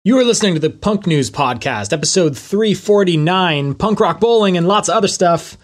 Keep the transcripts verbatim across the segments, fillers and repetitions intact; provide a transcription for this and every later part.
You are listening to the Punk News Podcast, episode three forty-nine, punk rock bowling and lots of other stuff.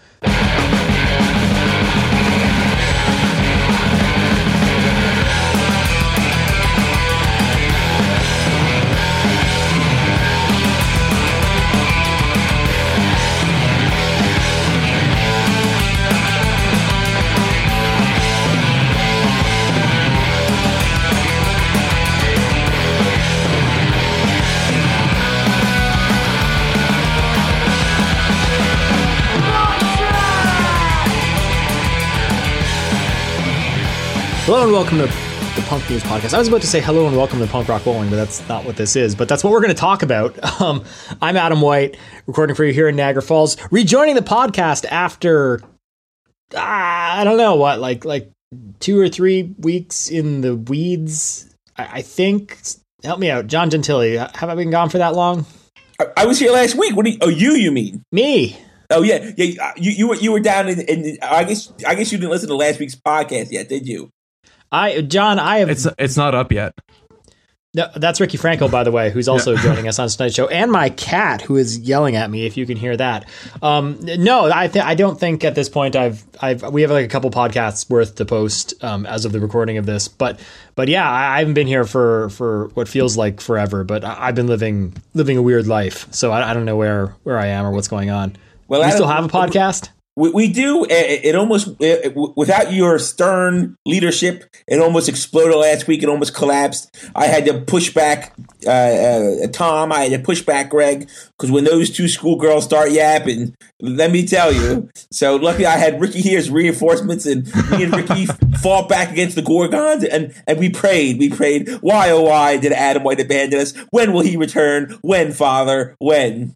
Hello and welcome to the Punk News Podcast. I was about to say hello and welcome to Punk Rock Bowling, but that's not what this is. But that's what we're going to talk about. Um, I'm Adam White, recording for you here in Niagara Falls, rejoining the podcast after, uh, I don't know what, like like two or three weeks in the weeds, I, I think. Help me out. John Gentili, have I been gone for that long? I, I was here last week. What do you, oh, you, you mean? Me. Oh yeah, yeah. You you were you were down in, in. I guess I guess you didn't listen to last week's podcast yet, did you? I John, I have. It's it's not up yet. No, that's Ricky Franco, by the way, who's also yeah. joining us on tonight's show, and my cat, who is yelling at me. If you can hear that, um, no, I th- I don't think at this point I've I've we have like a couple podcasts worth to post um, as of the recording of this, but but yeah, I, I haven't been here for, for what feels like forever, but I, I've been living living a weird life, so I, I don't know where where I am or what's going on. Well, you still have a podcast? We, we do. It, it almost, it, without your stern leadership, it almost exploded last week. It almost collapsed. I had to push back uh, uh, Tom. I had to push back Greg, because when those two schoolgirls start yapping, let me tell you. So luckily I had Ricky here as reinforcements, and me and Ricky fought back against the Gorgons, and, and we prayed. We prayed, why, oh, why did Adam White abandon us? When will he return? When, Father? When?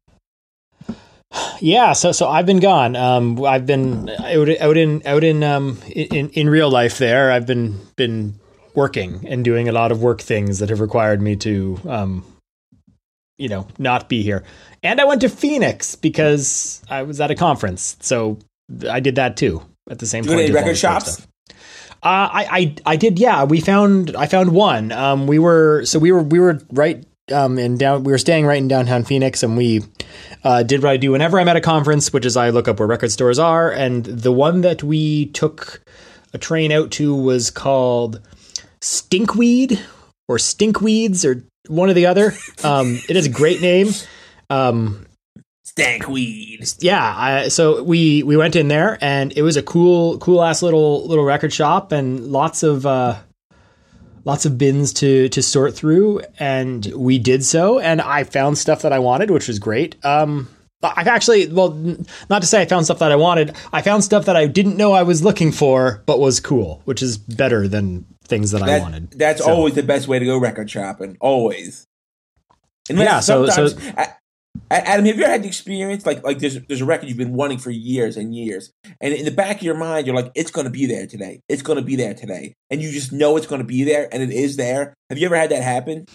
Yeah, so so I've been gone. Um, I've been out, out in out in um in, in real life. There, I've been been working and doing a lot of work things that have required me to um, you know, not be here. And I went to Phoenix because I was at a conference, so I did that too at the same time. point. Any record shops? Uh, I, I I did. Yeah, we found I found one. Um, we were so we were we were right. Um, and down, we were staying right in downtown Phoenix, and we uh, did what I do whenever I'm at a conference, which is I look up where record stores are. And the one that we took a train out to was called Stinkweed or Stinkweeds or one or the other. Um, it is a great name. Um, Stinkweed. Yeah. I, so we, we went in there, and it was a cool, cool ass little, little record shop, and lots of, uh, Lots of bins to to sort through, and we did so, and I found stuff that I wanted, which was great. Um, I've actually, well, not to say I found stuff that I wanted. I found stuff that I didn't know I was looking for, but was cool, which is better than things that, that I wanted. That's so. Always the best way to go record shopping, always. Unless yeah, so... so I, Adam, have you ever had the experience, like, like there's, there's a record you've been wanting for years and years, and in the back of your mind, you're like, it's going to be there today. It's going to be there today. And you just know it's going to be there, and it is there. Have you ever had that happen?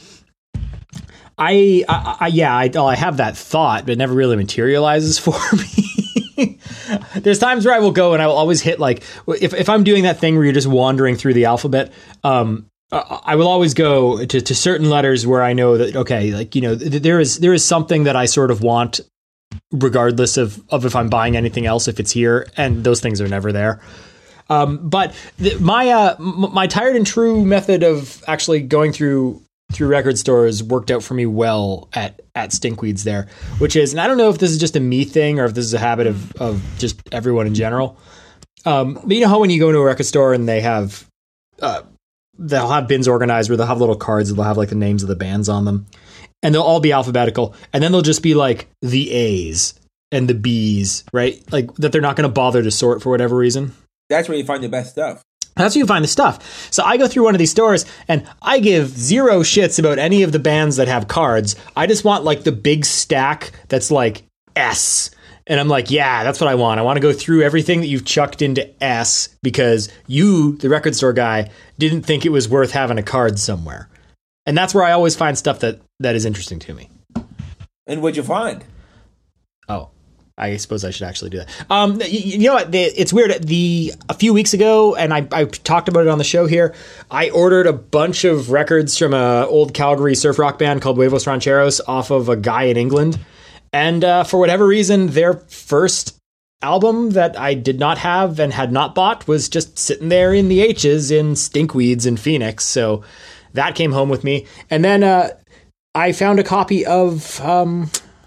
I, I, I yeah, I, I have that thought, but it never really materializes for me. There's times where I will go and I will always hit, like, if, if I'm doing that thing where you're just wandering through the alphabet, um, I will always go to, to certain letters where I know that, okay, like, you know, th- there is there is something that I sort of want regardless of, of if I'm buying anything else, if it's here, and those things are never there. Um, but the, my uh, m- my tired and true method of actually going through through record stores worked out for me well at, at Stinkweeds there, which is, and I don't know if this is just a me thing or if this is a habit of, of just everyone in general. Um, but you know how when you go into a record store and they have... Uh, they'll have bins organized where they'll have little cards that they'll have like the names of the bands on them, and they'll all be alphabetical, and then they'll just be like the A's and the B's, right? Like that they're not going to bother to sort for whatever reason. That's where you find the best stuff. That's where you find the stuff. So I go through one of these stores and I give zero shits about any of the bands that have cards. I just want like the big stack that's like S. And I'm like, yeah, that's what I want. I want to go through everything that you've chucked into S because you, the record store guy, didn't think it was worth having a card somewhere. And that's where I always find stuff that, that is interesting to me. And what'd you find? Oh, I suppose I should actually do that. Um, you, you know what? The, it's weird. The a few weeks ago, and I, I talked about it on the show here. I ordered a bunch of records from a old Calgary surf rock band called Huevos Rancheros off of a guy in England, and uh, for whatever reason, their first album that I did not have and had not bought was just sitting there in the H's in Stinkweeds in Phoenix. So that came home with me, and then uh, I found a copy of. Um,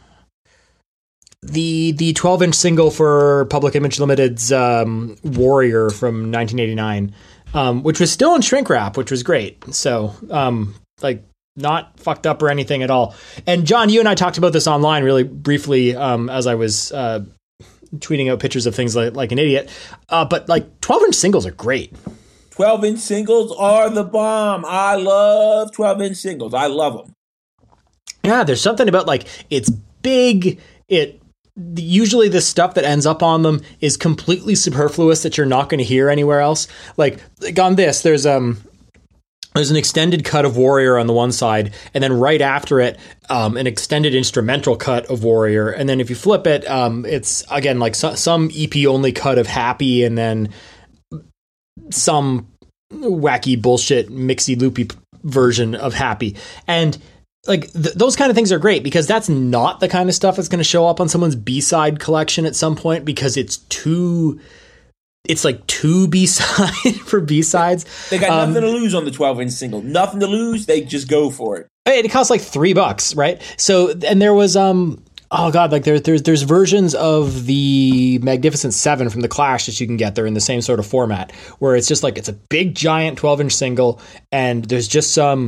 The the twelve inch single for Public Image Limited's um, Warrior from nineteen eighty-nine, um, which was still in shrink wrap, which was great. So, um, like, not fucked up or anything at all. And John, you and I talked about this online really briefly um, as I was uh, tweeting out pictures of things like, like an idiot. Uh, but, like, twelve inch singles are great. twelve inch singles are the bomb. I love twelve inch singles. I love them. Yeah, there's something about, like, it's big, it... Usually the stuff that ends up on them is completely superfluous that you're not going to hear anywhere else. Like, like on this, there's um there's an extended cut of Warrior on the one side, and then right after it, um, an extended instrumental cut of Warrior. And then if you flip it, um, it's again like so, some E P only cut of Happy, and then some wacky bullshit mixy loopy version of Happy. And like th- those kind of things are great because that's not the kind of stuff that's going to show up on someone's B-side collection at some point because it's too, it's like too B-side for B-sides. They got um, nothing to lose on the twelve inch single. Nothing to lose. They just go for it. It costs like three bucks, right? So, and there was, um, oh god, like there, there's there's versions of the Magnificent Seven from the Clash that you can get. They're in the same sort of format where it's just like it's a big giant twelve inch single, and there's just some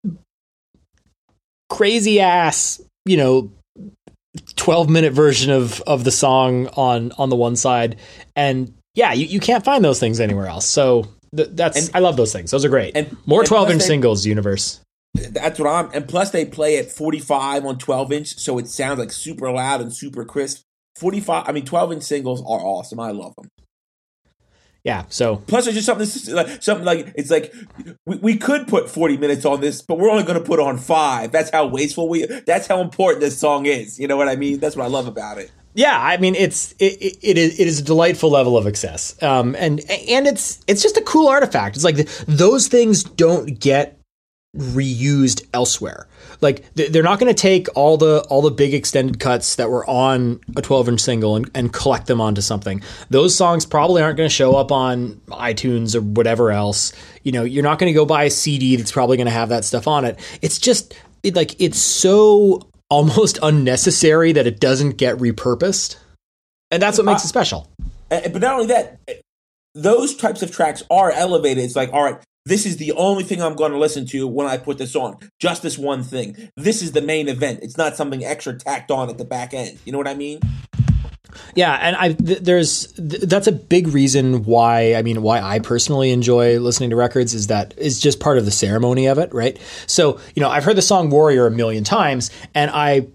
crazy ass, you know, twelve minute version of, of the song on, on the one side. And yeah, you, you can't find those things anywhere else. So th- that's, and, I love those things. Those are great. And more twelve inch singles, universe. That's what I'm, and plus they play at forty-five on twelve inch. So it sounds like super loud and super crisp. forty-five, I mean, twelve inch singles are awesome. I love them. Yeah, so plus there's just something like something like it's like we, we could put forty minutes on this, but we're only going to put on five. That's how wasteful we. That's how important this song is. You know what I mean? That's what I love about it. Yeah, I mean it's it, it, it is it is a delightful level of excess, um, and and it's it's just a cool artifact. It's like the, those things don't get reused elsewhere. Like they're not going to take all the all the big extended cuts that were on a twelve inch single and, and collect them onto something. Those songs probably aren't going to show up on iTunes or whatever else. You know, you're not going to go buy a C D that's probably going to have that stuff on it. It's just it, like it's so almost unnecessary that it doesn't get repurposed, and that's what makes it special. But not only that, those types of tracks are elevated. It's like, all right, this is the only thing I'm going to listen to when I put this on. Just this one thing. This is the main event. It's not something extra tacked on at the back end. You know what I mean? Yeah, and I th- there's th- that's a big reason why I mean why I personally enjoy listening to records is that it's just part of the ceremony of it, right? So, you know, I've heard the song Warrior a million times, and I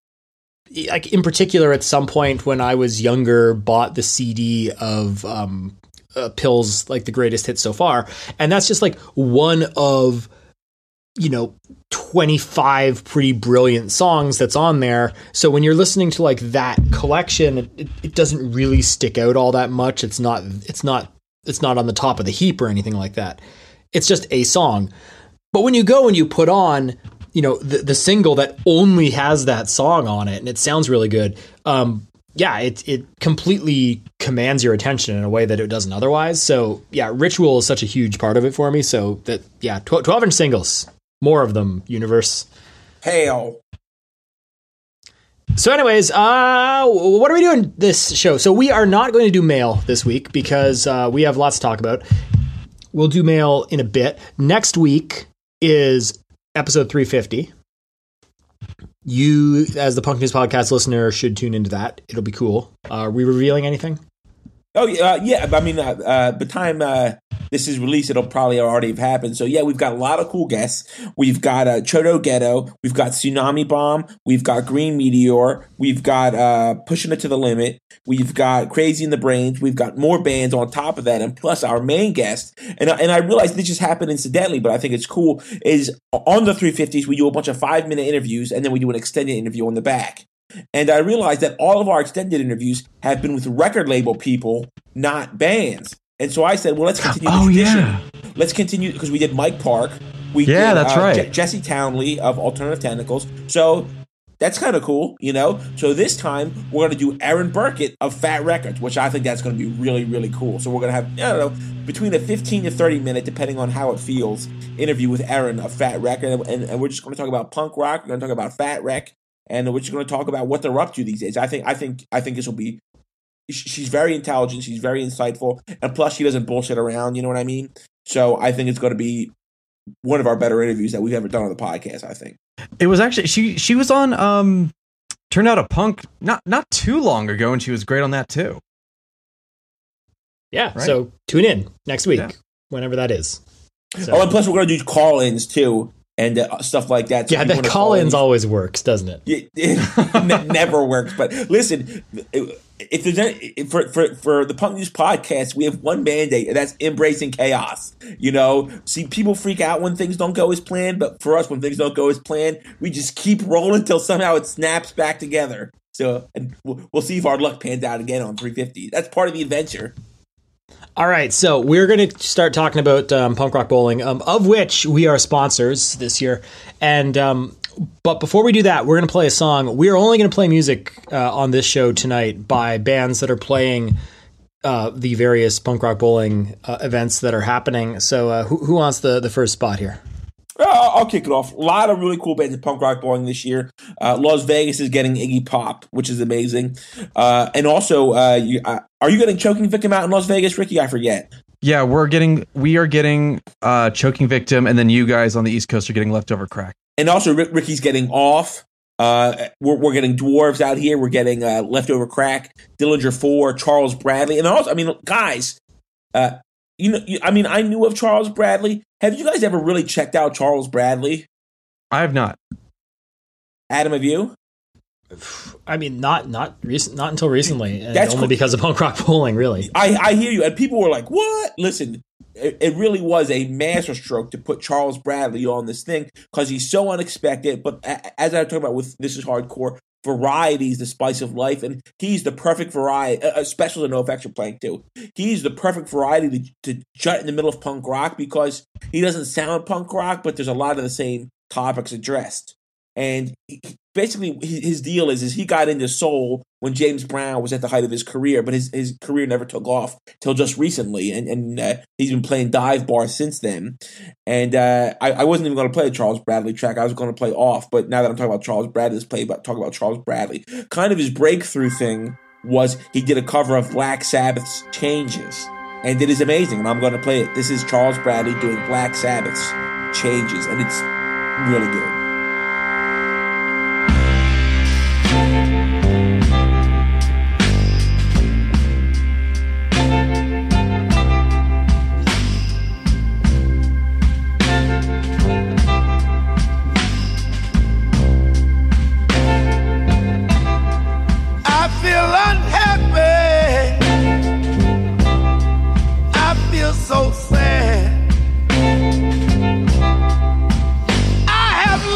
like in particular at some point when I was younger bought the C D of um Uh, Pills, like the greatest hits so far, and that's just like one of you know twenty-five pretty brilliant songs that's on there. So when you're listening to like that collection, it, it doesn't really stick out all that much. It's not it's not it's not on the top of the heap or anything like that. It's just a song. But when you go and you put on you know the, the single that only has that song on it and it sounds really good, um yeah, it it completely commands your attention in a way that it doesn't otherwise. So yeah, Ritual is such a huge part of it for me. So that yeah, twelve inch singles, more of them, universe. Hail. So anyways, uh, what are we doing this show? So we are not going to do mail this week because uh, we have lots to talk about. We'll do mail in a bit. Next week is episode three fifty. You, as the Punk News Podcast listener, should tune into that. It'll be cool. Uh, are we revealing anything? Oh, yeah. Uh, yeah. I mean, uh, uh, by the time uh, this is released, it'll probably already have happened. So, yeah, we've got a lot of cool guests. We've got uh, Chodo Ghetto. We've got Tsunami Bomb. We've got Green Meteor. We've got uh, Pushing It to the Limit. We've got Crazy in the Brains. We've got more bands on top of that. And plus our main guest, and, and I realize this just happened incidentally, but I think it's cool, is on the three fifties, we do a bunch of five-minute interviews, and then we do an extended interview on the back. And I realized that all of our extended interviews have been with record label people, not bands. And so I said, well, let's continue the oh, tradition. Yeah. Let's continue, because we did Mike Park. We yeah, did, that's uh, right. Je- Jesse Townley of Alternative Tentacles. So that's kind of cool, you know? So this time, we're going to do Aaron Burkett of Fat Records, which I think that's going to be really, really cool. So we're going to have, I don't know, between a fifteen to thirty minute, depending on how it feels, interview with Aaron of Fat Record. And, and we're just going to talk about punk rock. We're going to talk about Fat Rec. And we're just going to talk about what they're up to these days. I think, I think, I think this will be, she's very intelligent. She's very insightful. And plus, she doesn't bullshit around. You know what I mean? So I think it's going to be one of our better interviews that we've ever done on the podcast, I think. It was actually, she she was on um Turned Out a Punk not not too long ago, and she was great on that too. Yeah, right? So tune in next week, yeah. whenever that is. So. Oh, and plus we're going to do call-ins too, and uh, stuff like that. So yeah, that call-ins call always works, doesn't it? It, it never works. But listen, if there's any, for for for the Punk News podcast, we have one mandate, and that's embracing chaos. You know, see, people freak out when things don't go as planned, but for us, when things don't go as planned, we just keep rolling until somehow it snaps back together. So, and we'll, we'll see if our luck pans out again on three fifty. That's part of the adventure. All right, so we're going to start talking about um, Punk Rock Bowling, um, of which we are sponsors this year. And um, but before we do that, we're going to play a song. We're only going to play music uh, on this show tonight by bands that are playing uh, the various Punk Rock Bowling uh, events that are happening. So uh, who, who wants the, the first spot here? Uh, I'll kick it off. A lot of really cool bands at Punk Rock Bowling this year. Uh, Las Vegas is getting Iggy Pop, which is amazing. Uh, and also, uh, you, uh, are you getting Choking Victim out in Las Vegas, Ricky? I forget. Yeah, we're getting, we are getting uh, Choking Victim, and then you guys on the East Coast are getting Leftover Crack. And also, Rick, Ricky's getting Off. Uh, we're, we're getting Dwarves out here. We're getting uh, Leftover Crack, Dillinger four, Charles Bradley. And also, I mean, guys, uh, you know, I mean, I knew of Charles Bradley. Have you guys ever really checked out Charles Bradley? I have not. Adam, have you? I mean, not not recent, not until recently, and That's only cool. because of Punk Rock Bowling, really. I, I hear you, and people were like, "What?" Listen, it, it really was a masterstroke to put Charles Bradley on this thing because he's so unexpected. But a, as I talk about with This Is Hardcore, variety is the spice of life, and he's the perfect variety, especially the NoFX are playing too. He's the perfect variety to, to jut in the middle of punk rock because he doesn't sound punk rock, but there's a lot of the same topics addressed. And he, basically, his deal is, is he got into soul when James Brown was at the height of his career, but his, his career never took off till just recently, and, and uh, he's been playing dive bar since then. And uh, I, I wasn't even going to play a Charles Bradley track. I was going to play Off, but now that I'm talking about Charles Bradley, let's play about talk about Charles Bradley. Kind of his breakthrough thing was he did a cover of Black Sabbath's Changes, and it is amazing, and I'm going to play it. This is Charles Bradley doing Black Sabbath's Changes, and it's really good. So sad. I have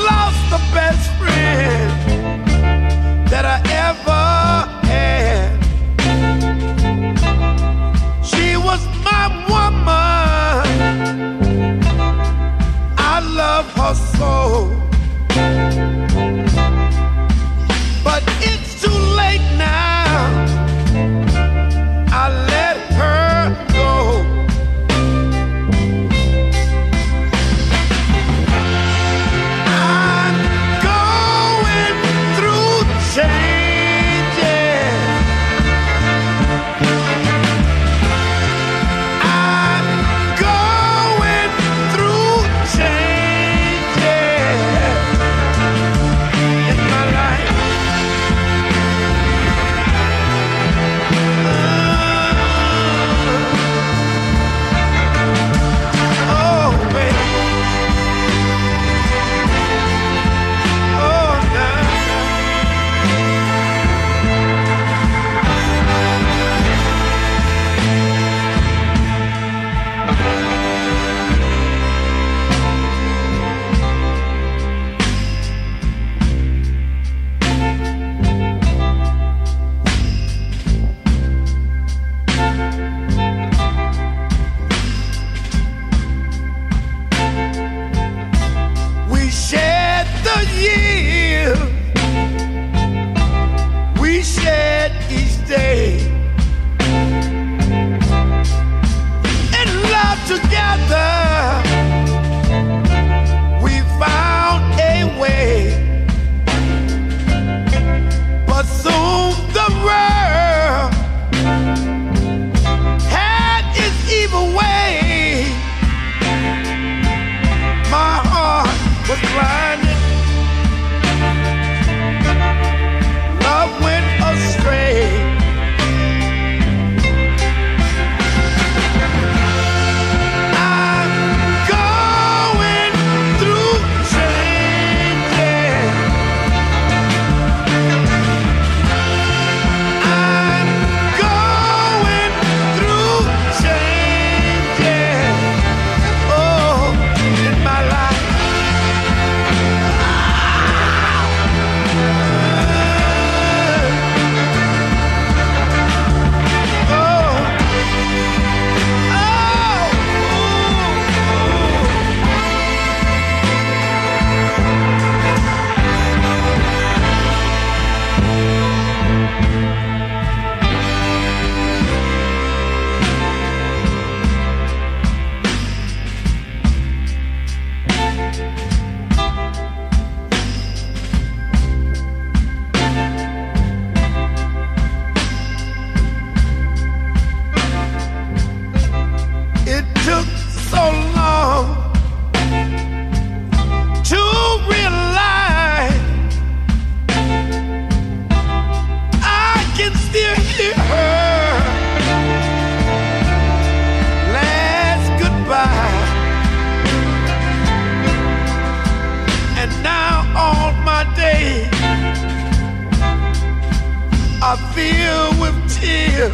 are filled with tears.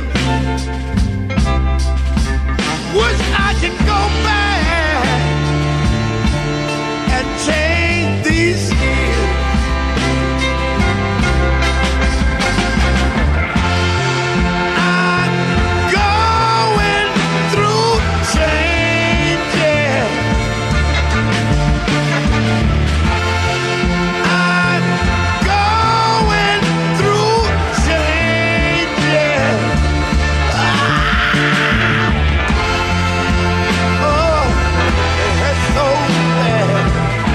Wish I could go back and change these years. I'm going through changes. I'm going through changes. Oh, it hurts so bad.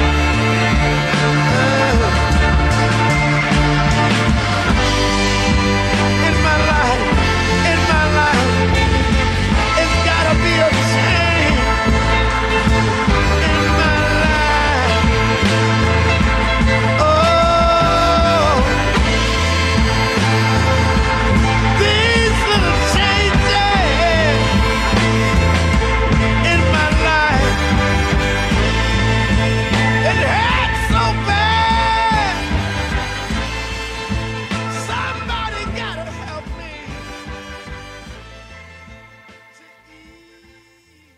In my life, in my life, it's gotta be a change. In my life, oh, these little changes in my life, it hurts so bad. Somebody gotta help me to ease.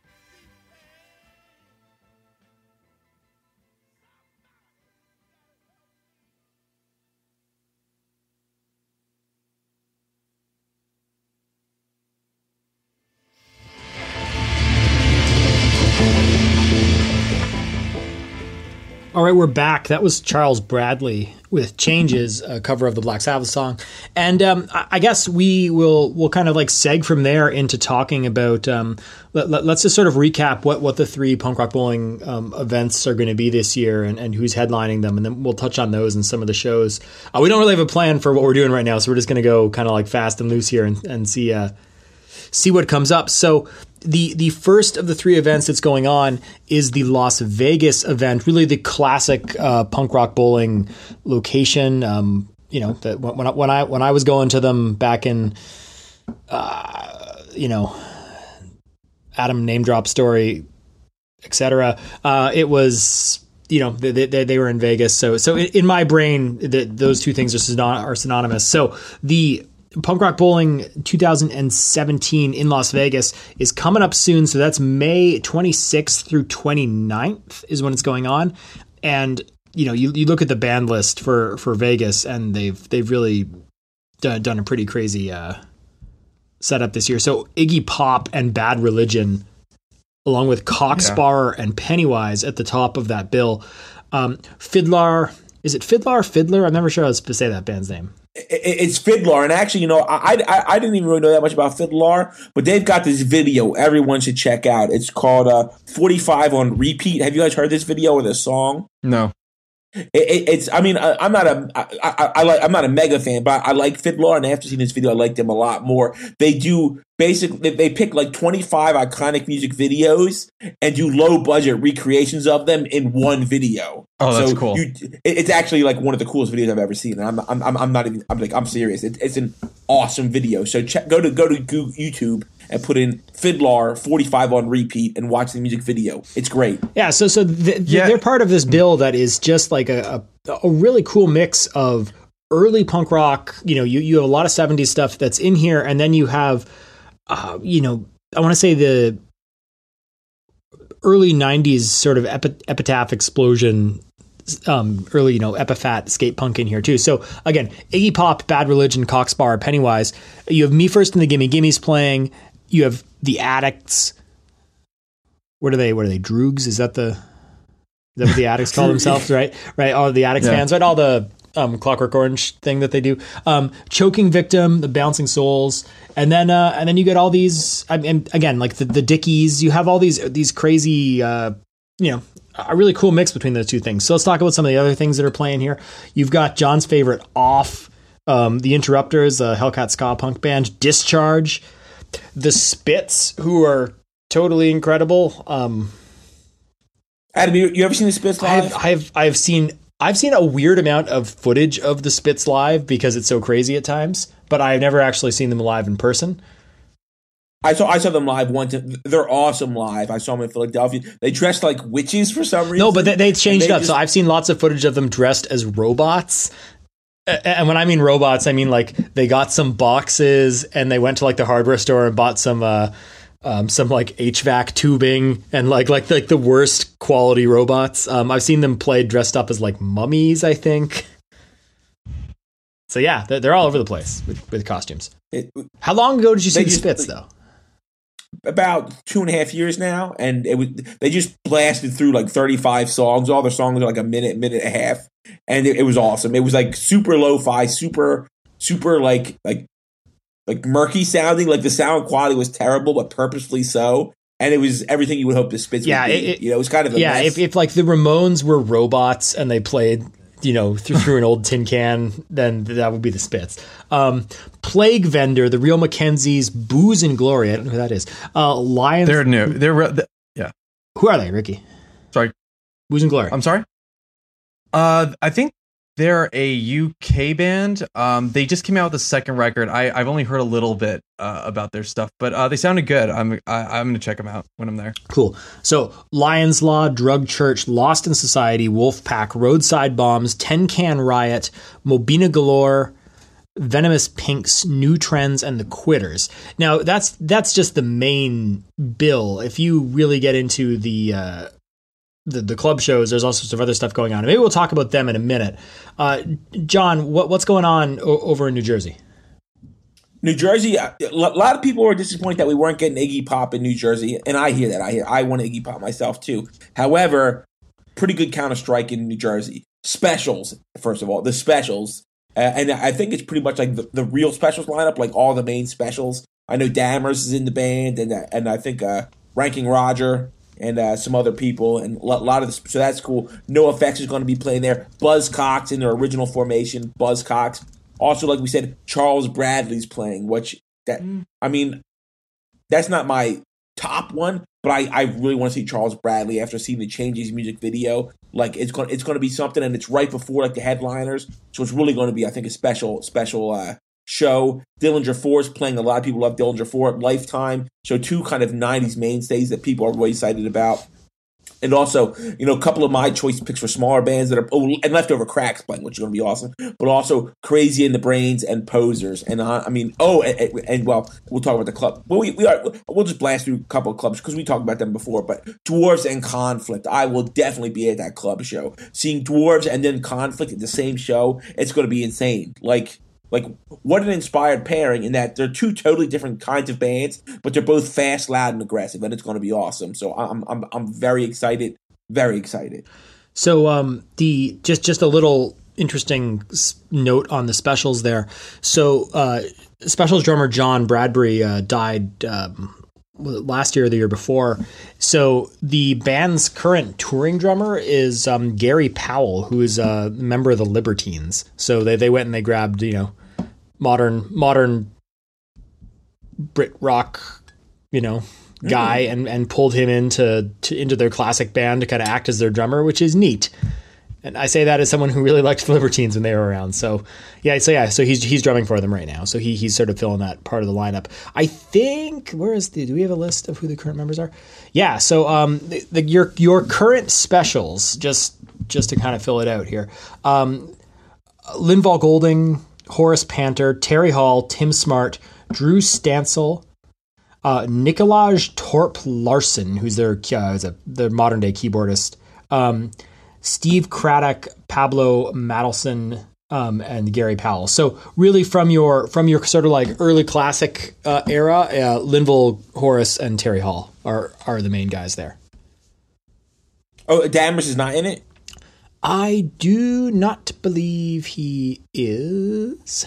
All right, we're back. That was Charles Bradley with "Changes," a cover of the Black Sabbath song, and um, I I guess we will will kind of like seg from there into talking about. Um, let, let, let's just sort of recap what, what the three punk rock bowling um, events are going to be this year, and, and who's headlining them, and then we'll touch on those and some of the shows. Uh, we don't really have a plan for what we're doing right now, so we're just going to go kind of like fast and loose here and, and see uh, see what comes up. So. The the first of the three events that's going on is the Las Vegas event, really the classic uh, punk rock bowling location. Um, you know, that when I, when I when I was going to them back in, uh, you know, Adam name drop story, et cetera. Uh, it was you know they, they they were in Vegas, so so in my brain the, those two things are synon- are synonymous. So the Punk Rock Bowling twenty seventeen in Las Vegas is coming up soon. So that's May twenty-sixth through twenty-ninth is when it's going on. And, you know, you, you look at the band list for, for Vegas and they've, they've really done, done a pretty crazy uh, setup this year. So Iggy Pop and Bad Religion, along with Cocksparrer yeah. and Pennywise at the top of that bill. Um, Fiddler, is it Fiddler Fiddler? I'm never sure how to say that band's name. It's Fiddler, and actually, you know, I, I I didn't even really know that much about Fiddler, but they've got this video everyone should check out. It's called uh, forty-five on Repeat. Have you guys heard this video or this song? No. It, it, it's. I mean, I, I'm not a. I, I, I like. I'm not a mega fan, but I like Fiddler, and after seeing this video, I like them a lot more. They do basically. They pick like twenty-five iconic music videos and do low budget recreations of them in one video. Oh, that's so cool. You, it, it's actually like one of the coolest videos I've ever seen, and I'm. I'm. I'm not even. I'm like. I'm serious. It, it's an awesome video. So check. Go to go to Google, YouTube. And put in Fiddler forty-five on repeat and watch the music video. It's great. Yeah, so so the, yeah. they're part of this bill that is just like a, a a really cool mix of early punk rock. You know, you, you have a lot of seventies stuff that's in here, and then you have, uh, you know, I want to say the early nineties sort of epi- epitaph explosion. Um, early, you know, epiphat skate punk in here too. So again, Iggy Pop, Bad Religion, Cocksparrer, Pennywise. You have Me First and the Gimme Gimmes playing. You have the Addicts. What are they? What are they? Droogs? Is that the? Is that what the Addicts call themselves? Right, right. All the Addicts yeah. fans, right? All the um, Clockwork Orange thing that they do. Um, Choking Victim, the Bouncing Souls, and then uh, and then you get all these. I mean, again, like the the Dickies. You have all these these crazy. Uh, you know, a really cool mix between those two things. So let's talk about some of the other things that are playing here. You've got John's favorite Off, um, the Interrupters, a Hellcat ska punk band, Discharge. The Spits, who are totally incredible. Um, Adam, you, you ever seen the Spits live? I've, I've I've seen I've seen a weird amount of footage of the Spits live because it's so crazy at times, but I've never actually seen them live in person. I saw I saw them live once. They're awesome live. I saw them in Philadelphia. They dressed like witches for some reason. No, but they, they changed they up. Just, so I've seen lots of footage of them dressed as robots. And when I mean robots, I mean like they got some boxes and they went to like the hardware store and bought some uh, um, some like H V A C tubing and like like like the worst quality robots. Um, I've seen them play dressed up as like mummies, I think. So yeah, they're, they're all over the place with, with costumes. It, How long ago did you see They the just- Spits though? about two and a half years now, and it was they just blasted through like thirty-five songs. All their songs are like a minute, minute and a half, and it, it was awesome. It was like super lo-fi, super, super like like like murky sounding. Like the sound quality was terrible, but purposefully so. And it was everything you would hope the Spits Yeah, would be. it- it- you know, it was kind of a Yeah, mess. if, if like the Ramones were robots and they played, you know, through, through an old tin can, then that would be the Spits. Um, Plague Vendor, the Real Mackenzies, Booze and Glory. I don't know who that is. Uh, Lions. They're new. They're re- th- yeah. Who are they, Ricky? Sorry. Booze and Glory. I'm sorry. Uh, I think they're a U K band. Um, they just came out with a second record. I I've only heard a little bit uh, about their stuff, but uh, they sounded good. I'm I, I'm gonna check them out when I'm there. Cool. So, Lions Law, Drug Church, Lost in Society, Wolfpack, Roadside Bombs, Ten Can Riot, Mobina Galore, Venomous Pinks, New Trends, and The Quitters. Now, that's that's just the main bill. If you really get into the uh, the, the club shows, there's all sorts of other stuff going on. Maybe we'll talk about them in a minute. Uh, John, what, what's going on o- over in New Jersey? New Jersey, a lot of people were disappointed that we weren't getting Iggy Pop in New Jersey, and I hear that. I hear I want Iggy Pop myself too. However, pretty good Counter Strike in New Jersey. Specials, first of all, the specials, uh, and I think it's pretty much like the, the real specials lineup, like all the main specials. I know Dammers is in the band, and uh, and I think uh, Ranking Roger and uh, some other people, and a lot of the, so that's cool. NoFX is going to be playing there. Buzzcocks in their original formation. Buzzcocks. Also, like we said, Charles Bradley's playing, which that I mean, that's not my top one, but I, I really want to see Charles Bradley after seeing the Changes music video. Like it's going it's going to be something, and it's right before like the headliners, so it's really going to be, I think, a special special uh, show. Dillinger Four is playing. A lot of people love Dillinger Four. Lifetime, so two kind of nineties mainstays that people are really excited about. And also, you know, a couple of my choice picks for smaller bands that are, oh, and Leftover Cracks playing, which is going to be awesome. But also Crazy in the Brains and Posers. And uh, I mean, oh, and, and, and well, we'll talk about the club. Well, we, we are, we'll just blast through a couple of clubs because we talked about them before. But Dwarves and Conflict, I will definitely be at that club show. Seeing Dwarves and then Conflict at the same show, it's going to be insane. Like, Like, what an inspired pairing in that they're two totally different kinds of bands, but they're both fast, loud, and aggressive, and it's going to be awesome. So I'm I'm I'm very excited, very excited. So um, the just just a little interesting s- note on the specials there. So uh, specials drummer John Bradbury uh, died um, last year or the year before. So the band's current touring drummer is um, Gary Powell, who is a member of the Libertines. So they, they went and they grabbed, you know, modern modern Brit rock, you know, guy mm. and, and pulled him into to, into their classic band to kind of act as their drummer, which is neat. And I say that as someone who really liked the Libertines when they were around. So yeah, so yeah, so he's he's drumming for them right now. So he he's sort of filling that part of the lineup. I think where is the do we have a list of who the current members are? Yeah, so um the, the your your current specials, just just to kind of fill it out here. Um Linval Golding, Horace Panter, Terry Hall, Tim Smart, Drew Stansel, uh, Nicolaj Torp Larson, who's their uh, is a, their modern day keyboardist, um, Steve Craddock, Pablo Madelson, um, and Gary Powell. So really, from your from your sort of like early classic uh, era, uh, Linval, Horace, and Terry Hall are are the main guys there. Oh, Dammers is not in it? I do not believe he is.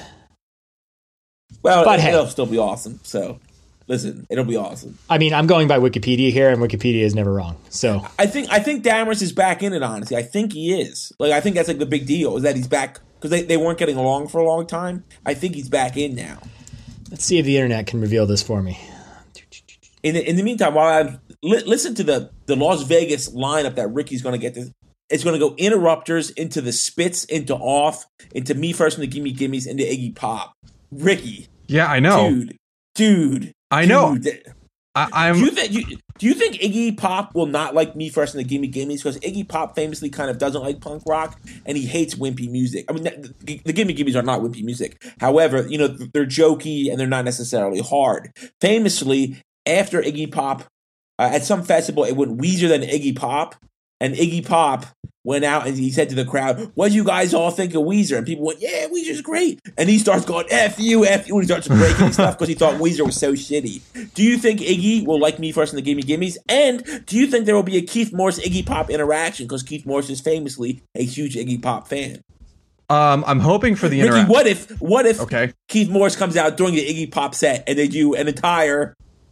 Well, But it, hey. it'll still be awesome. So, listen, it'll be awesome. I mean, I'm going by Wikipedia here, and Wikipedia is never wrong. So I think I think Dammers is back in it. Honestly, I think he is. Like, I think that's like the big deal is that he's back because they, they weren't getting along for a long time. I think he's back in now. let's see if the internet can reveal this for me. In the, in the meantime, while I li- listen to the the Las Vegas lineup that Ricky's going to get this. It's going to go Interrupters into the Spits, into Off, into Me First and the Gimme Gimmes, into Iggy Pop. Ricky. Yeah, I know. Dude. Dude. I know. Dude. I, I'm. Do you think you, do you think Iggy Pop will not like Me First and the Gimme Gimmes? Because Iggy Pop famously kind of doesn't like punk rock, and he hates wimpy music. I mean, the, the Gimme Gimmes are not wimpy music. However, you know, they're jokey and they're not necessarily hard. Famously, after Iggy Pop, uh, at some festival, it went Weezer than Iggy Pop, and Iggy Pop went out and he said to the crowd, "What do you guys all think of Weezer?" And people went, "Yeah, Weezer's great." And he starts going, "F you, F you," and he starts breaking stuff because he thought Weezer was so shitty. Do you think Iggy will like Me First and the Gimme Gimmes? And do you think there will be a Keith Morris Iggy Pop interaction? Because Keith Morris is famously a huge Iggy Pop fan. Um, I'm hoping for the Ricky, interaction. what if what if Okay. Keith Morris comes out during the Iggy Pop set and they do an entire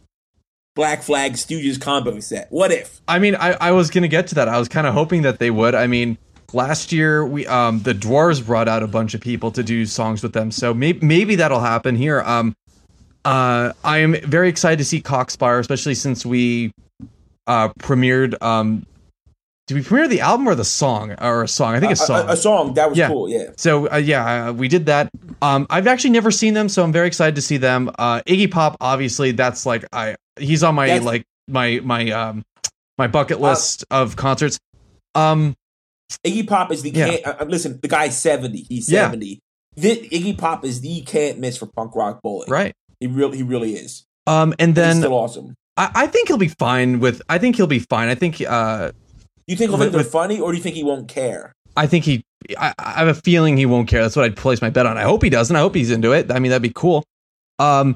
Black Flag Stooges combo set? What if? I mean, I, I was gonna get to that. I was kind of hoping that they would. I mean, last year we um the Dwarves brought out a bunch of people to do songs with them, so maybe maybe that'll happen here. Um, uh, I am very excited to see Cockspire, especially since we uh premiered. Um, did we premiere the album or the song or a song? I think a song. A, a, a song that was Yeah. cool. Yeah. So uh, yeah, uh, we did that. Um, I've actually never seen them, so I'm very excited to see them. Uh, Iggy Pop, obviously, that's like I he's on my That's- like my my um my bucket list of concerts. Um, Iggy Pop is the Yeah. can't, uh, listen. The guy's seventy. He's Yeah. seventy. The, Iggy Pop is the can't miss for punk rock bowling. right. He really, he really is. Um, and He's then still awesome. I, I think he'll be fine with. I think he'll be fine. I think. Uh, You think he'll With- think they're with- funny, or do you think he won't care? I think he. I, I have a feeling he won't care. That's what I'd place my bet on. I hope he doesn't. I hope he's into it. I mean, that'd be cool. Um,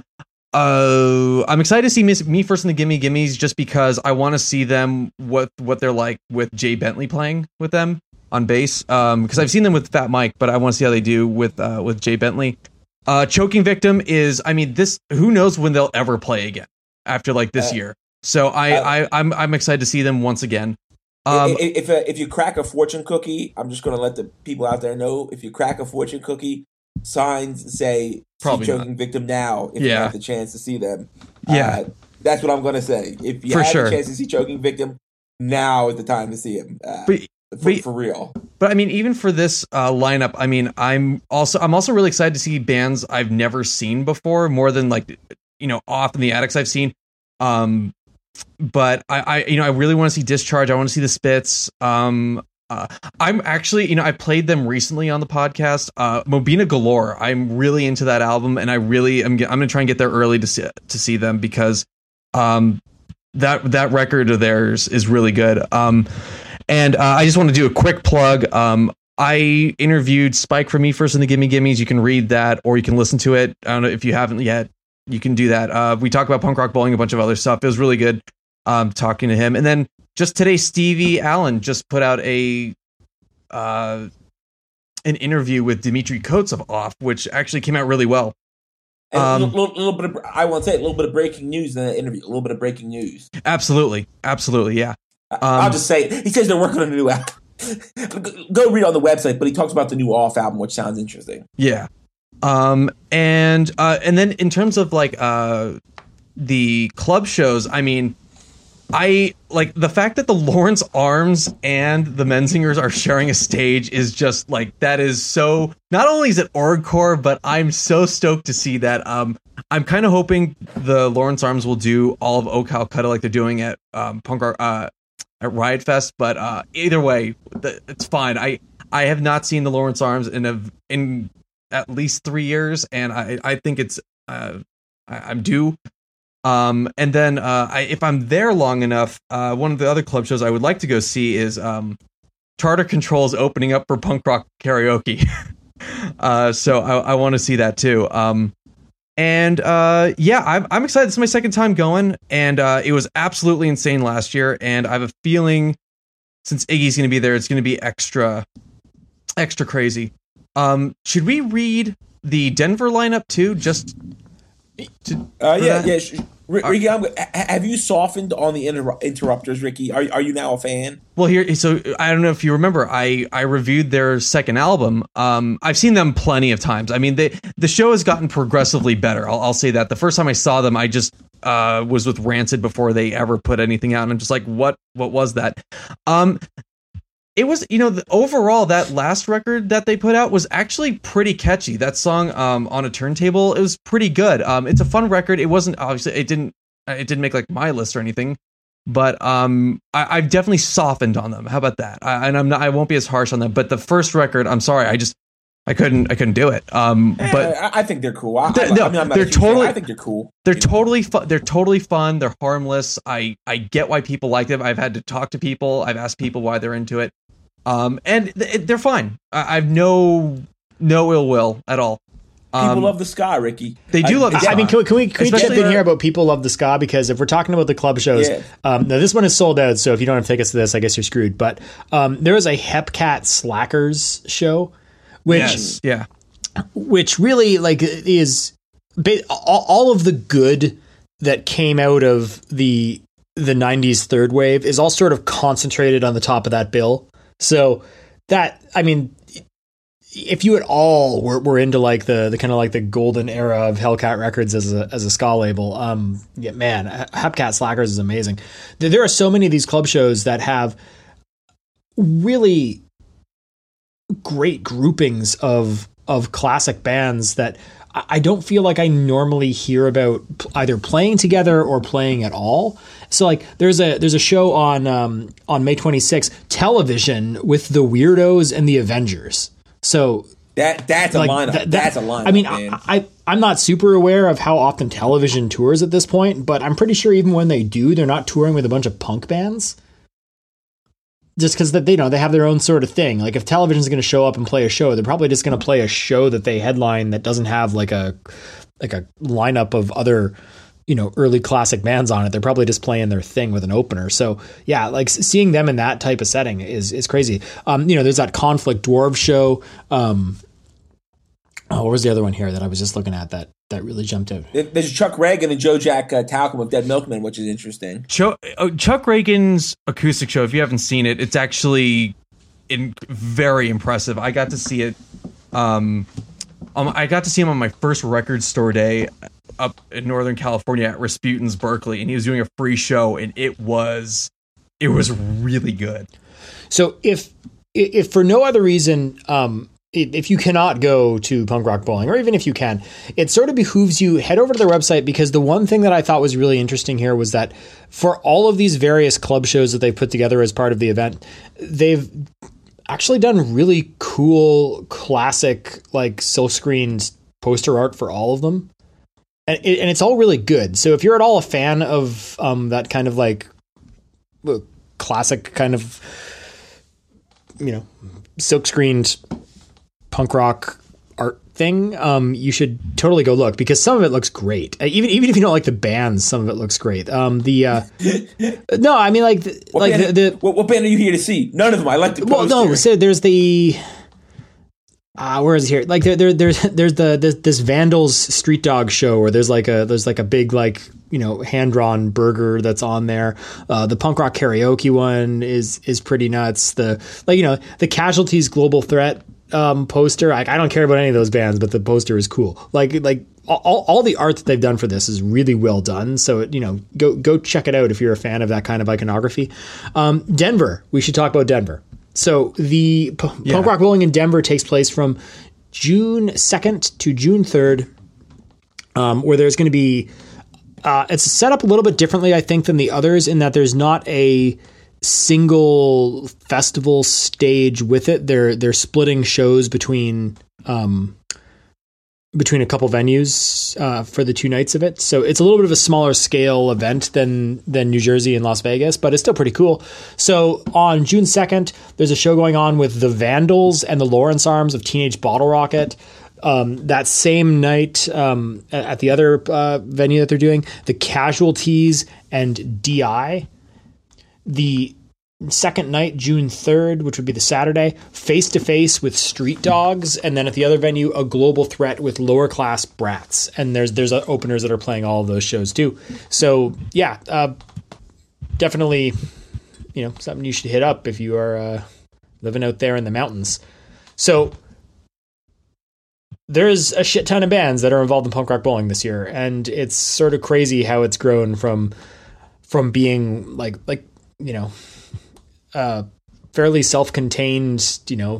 uh, I'm excited to see Miss, Me First and the Gimme Gimmes just because I want to see them what what they're like with Jay Bentley playing with them on bass. Um, because I've seen them with Fat Mike, but I want to see how they do with uh with Jay Bentley. Uh, Choking Victim is. I mean, this. Who knows when they'll ever play again after like this Uh, year. So I, uh, I I'm I'm excited to see them once again. Um, if if, uh, if you crack a fortune cookie, I'm just going to let the people out there know. If you crack a fortune cookie, signs say Probably "See Choking Victim now." If you Yeah. have the chance to see them, Yeah. uh, that's what I'm going to say. If you For have sure. the chance to see Choking Victim, now is the time to see him. Uh, But- for, but- for real. But I mean, even for this uh, lineup, I mean, I'm also I'm also really excited to see bands I've never seen before, more than like you know, Off in the Attics I've seen. Um, but I, I you know, I really want to see Discharge. I want to see the Spits. Um, uh, I'm actually, you know, I played them recently on the podcast. Uh, Mobina Galore. I'm really into that album, and I really am. I'm gonna try and get there early to see to see them because um, that that record of theirs is really good. Um. And uh, I just want to do a quick plug. Um, I interviewed Spike from Me First and the Gimme Gimmes. You can read that or you can listen to it. I don't know if you haven't yet. You can do that. Uh, we talk about punk rock bowling, a bunch of other stuff. It was really good um, talking to him. And then just today, Stevie Allen just put out a uh, an interview with Dmitry Coates of Off, which actually came out really well. And Um, a little, little, little bit of, I want to say, a little bit of breaking news in that interview. A little bit of breaking news. Absolutely, absolutely, yeah. I- Um, I'll just say it. He says they're working on a new album. Go read it on the website, but he talks about the new Off album, which sounds interesting. Yeah. Um and uh and then in terms of like uh the club shows, I mean, I like the fact that the Lawrence Arms and the Menzingers are sharing a stage is just like that is so not only is it orgcore, but I'm so stoked to see that. Um I'm kind of hoping the Lawrence Arms will do all of Oh Calcutta like they're doing at um Punk Rock uh at Riot Fest, but uh either way, th- it's fine. I I have not seen the Lawrence Arms in a in at least three years, and I I think it's uh I, I'm due. Um and then uh I, if I'm there long enough, uh one of the other club shows I would like to go see is um Charter Control's opening up for punk rock karaoke. uh so I, I want to see that too. Um And uh, yeah, I'm I'm excited. This is my second time going, and uh, it was absolutely insane last year. And I have a feeling, since Iggy's going to be there, it's going to be extra, extra crazy. Um, should we read the Denver lineup too? Just to, Uh, for yeah, that? yeah. sh- R- Ricky, I'm, ha- have you softened on the inter- interrupters, Ricky? Are are you now a fan? Well, here, so I don't know if you remember, I, I reviewed their second album. Um, I've seen them plenty of times. I mean, they, the show has gotten progressively better. I'll, I'll say that. The first time I saw them, I just uh, was with Rancid before they ever put anything out, and I'm just like, what? What was that? Um, it was, you know, the, overall that last record that they put out was actually pretty catchy. That song, um, On a Turntable, it was pretty good. Um, it's a fun record. It wasn't obviously, it didn't It didn't make like my list or anything, but um, I, I've definitely softened on them. How about that? I, and I'm not. I won't be as harsh on them. But the first record, I'm sorry, I just I couldn't I couldn't do it. Um, Eh, but I, I think they're cool. I, They're- I, no, I mean, I'm not a they're huge fan. totally- I think they're cool. they're you know? totally fun. They're totally fun. They're harmless. I I get why people like them. I've had to talk to people. I've asked people why they're into it. Um, and th- they're fine. I, I've no no ill will at all. People Um, love the ska, Ricky. they do love the I, ska. I mean, can we, can we, can we jump Especially in the- here about people love the ska? Because if we're talking about the club shows, Yeah. um, now this one is sold out. So if you don't have tickets to this, I guess you're screwed. But um, there is a Hepcat Slackers show, which yes, yeah. which really like is ba- all, all of the good that came out of the the nineties third wave is all sort of concentrated on the top of that bill. So that, I mean, if you at all were, were into like the the kind of like the golden era of Hellcat Records as a as a ska label, um, yeah, man, Hepcat Slackers is amazing. There, there are so many of these club shows that have really great groupings of of classic bands that I I don't feel like I normally hear about p- either playing together or playing at all. So like there's a there's a show on um, on May twenty-sixth, Television, with the Weirdos and the Avengers. So That that's a like lineup. that- that- that's a lineup. I mean, man. I, I I'm not super aware of how often Television tours at this point, but I'm pretty sure even when they do, they're not touring with a bunch of punk bands. Just because they you know they have their own sort of thing. Like if Television's going to show up and play a show, they're probably just going to play a show that they headline that doesn't have like a like a lineup of other you know early classic bands on it. They're probably just playing their thing with an opener. So yeah, like s- seeing them in that type of setting is is crazy. Um, you know, there's that Conflict Dwarves show. Um, oh, what was the other one here that I was just looking at that that really jumped out? There- There's Chuck Reagan and Joe Jack uh, Talcum of Dead Milkmen, which is interesting. Cho- oh, Chuck Reagan's acoustic show, if you haven't seen it, it's actually in, very impressive. I got to see it. Um, um, I got to see him on my first record store day up in Northern California at Rasputin's Berkeley, and he was doing a free show, and it was it was really good. So if if for no other reason, um, if if you cannot go to Punk Rock Bowling, or even if you can, it sort of behooves you head over to their website, because the one thing that I thought was really interesting here was that for all of these various club shows that they've put together as part of the event, they've actually done really cool classic like silk screened poster art for all of them. And, it, and it's all really good. So if you're at all a fan of um, that kind of like uh, classic kind of, you know, silk screened punk rock art thing, um, you should totally go look, because some of it looks great. Uh, Even even if you don't like the bands, some of it looks great. Um, the uh, no, I mean like the, What like band, the, the what, what band are you here to see? None of them. I like the well, poster. no. So there's the uh, where is it here? Like there, there, there's there's the this, this Vandals Street Dog show where there's like a there's like a big like you know hand drawn burger that's on there. Uh, the punk rock karaoke one is is pretty nuts. The like you know the Casualties Global Threat um, poster. Like I don't care about any of those bands, but the poster is cool. Like like. All, all the art that they've done for this is really well done. So, you know, go go check it out if you're a fan of that kind of iconography. Um, Denver, we should talk about Denver. So the P- Yeah. Punk Rock Bowling in Denver takes place from June second to June third, um, where there's going to be, uh, it's set up a little bit differently, I think, than the others, in that there's not a single festival stage with it. They're, they're splitting shows between, um, between a couple venues uh, for the two nights of it. So it's a little bit of a smaller scale event than than New Jersey and Las Vegas, but it's still pretty cool. So on June second, there's a show going on with the Vandals and the Lawrence Arms of Teenage Bottle Rocket. Um, that same night um, at the other uh, venue that they're doing, the Casualties and D I. The second night, June third, which would be the Saturday, Face to Face with Street Dogs, and then at the other venue, A Global Threat with Lower Class Brats. And there's there's uh, openers that are playing all of those shows too. So yeah, uh, definitely, you know, something you should hit up if you are uh, living out there in the mountains. So there's a shit ton of bands that are involved in Punk Rock Bowling this year, and it's sort of crazy how it's grown from from being like like you know. Uh, fairly self-contained, you know,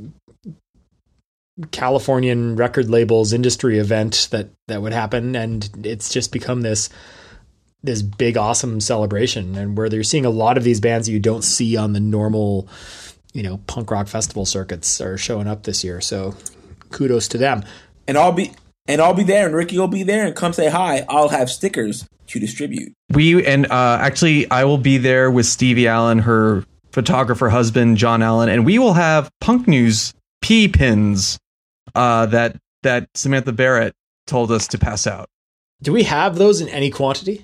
Californian record labels industry event that that would happen, and it's just become this this big, awesome celebration, and where they're seeing a lot of these bands that you don't see on the normal, you know, punk rock festival circuits are showing up this year. So kudos to them. And I'll be and I'll be there, and Ricky will be there, and come say hi. I'll have stickers to distribute. We and uh, actually, I will be there with Stevie Allen, her photographer husband, John Allen, and we will have Punk News P pins uh, that that Samantha Barrett told us to pass out. Do we have those in any quantity?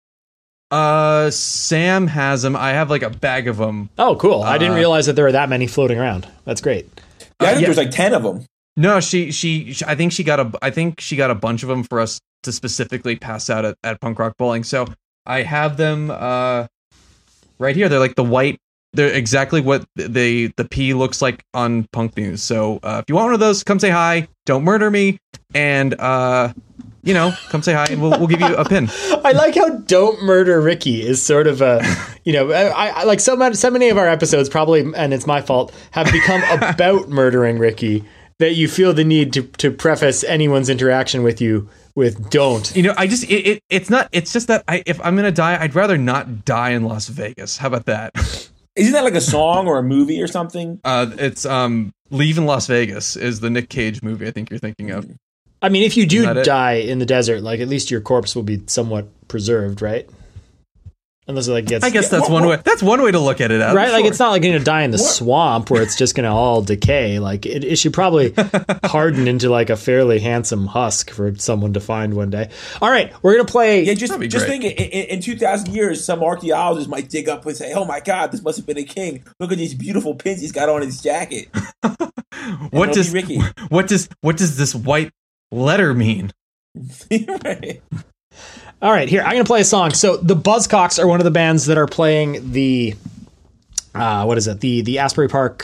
Uh, Sam has them. I have like a bag of them. Oh, cool. I didn't Uh, realize that there were that many floating around. That's great. Yeah, I think yeah. there's like ten of them. No, she, she, she, I think she got a, I think she got a bunch of them for us to specifically pass out at, at Punk Rock Bowling. So I have them, uh, right here. They're like the white, they're exactly what they, the P looks like on Punk News. So, uh, if you want one of those, come say hi, don't murder me. And, uh, you know, come say hi and we'll, we'll give you a pin. I like how "Don't Murder Ricky" is sort of a, you know, I, I like so much, so many of our episodes probably, and it's my fault, have become about murdering Ricky that you feel the need to to preface anyone's interaction with you with "don't." You know, I just, it, it it's not, it's just that I, if I'm going to die, I'd rather not die in Las Vegas. How about that? Isn't that like a song or a movie or something? Uh, it's, um, Leaving Las Vegas is the Nick Cage movie I think you're thinking of. I mean, if you do Isn't that it? die in the desert, like at least your corpse will be somewhat preserved, right? Unless it like gets, I guess that's what- one what- way. That's one way to look at it. Adam. right? Like Sure. it's not like going to die in the What? swamp where it's just going to all decay. Like it, it should probably harden into like a fairly handsome husk for someone to find one day. All right, we're going to play. Yeah, just That'd be just great. think in, in, in two thousand years, some archaeologists might dig up and say, "Oh my God, this must have been a king. Look at these beautiful pins he's got on his jacket." What it'll does be Ricky. what does what does this white letter mean? Right. All right, here I'm going to play a song. So the Buzzcocks are one of the bands that are playing the, uh, what is it? The the Asbury Park,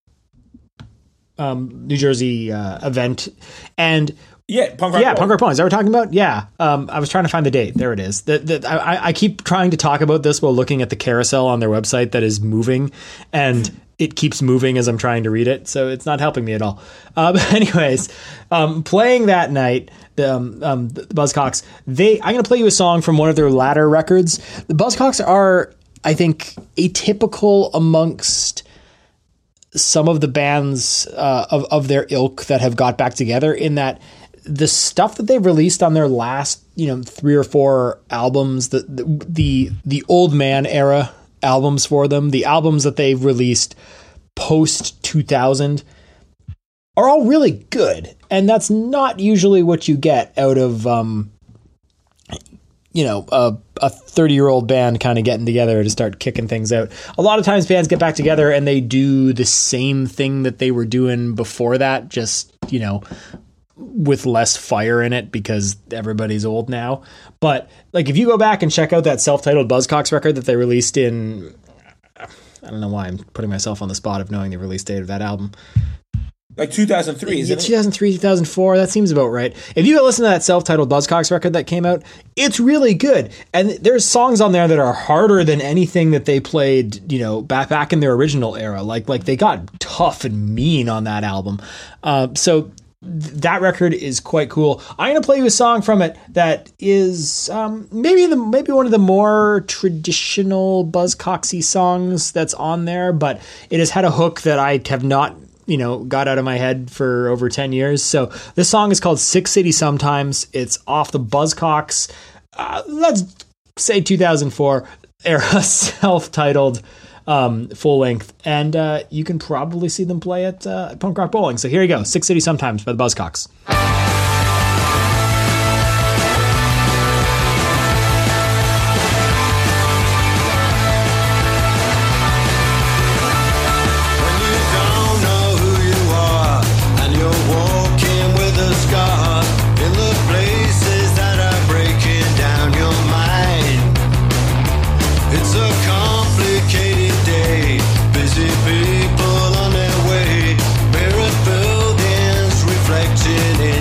um, New Jersey uh, event, and Yeah, punk rock. yeah, roll. Punk Rock Bowling. Is that what we're talking about? Yeah. Um, I was trying to find the date. There it is. The, the, I, I keep trying to talk about this while looking at the carousel on their website that is moving, and it keeps moving as I'm trying to read it, so it's not helping me at all. Uh, but anyways, um, playing that night, the, um, um, the Buzzcocks, they, I'm going to play you a song from one of their latter records. The Buzzcocks are, I think, atypical amongst some of the bands uh, of, of their ilk that have got back together in that the stuff that they've released on their last, you know, three or four albums, the the the, the old man era albums for them, the albums that they've released post two thousand are all really good. And that's not usually what you get out of, um, you know, a, a thirty-year-old band kind of getting together to start kicking things out. A lot of times bands get back together and they do the same thing that they were doing before that, just, you know, with less fire in it because everybody's old now. But like if you go back and check out that self-titled Buzzcocks record that they released in, I don't know why I'm putting myself on the spot of knowing the release date of that album. Like two thousand three, Yeah, isn't it? two thousand three, two thousand four, that seems about right. If you go listen to that self-titled Buzzcocks record that came out, it's really good. And there's songs on there that are harder than anything that they played, you know, back back in their original era. Like like they got tough and mean on that album. Uh, so th- that record is quite cool. I'm going to play you a song from it that is um, maybe the maybe one of the more traditional Buzzcocksy songs that's on there, but it has had a hook that I have not, you know, got out of my head for over ten years. So this song is called Six City Sometimes. It's off the Buzzcocks, uh, let's say two thousand four era self-titled um, full length. And uh, you can probably see them play at uh, Punk Rock Bowling. So here you go. Six City Sometimes by the Buzzcocks. When you don't know who you are and you're walking with a scar in the places that are breaking down your mind. It's a complicated day, busy people on their way, mirror buildings reflecting in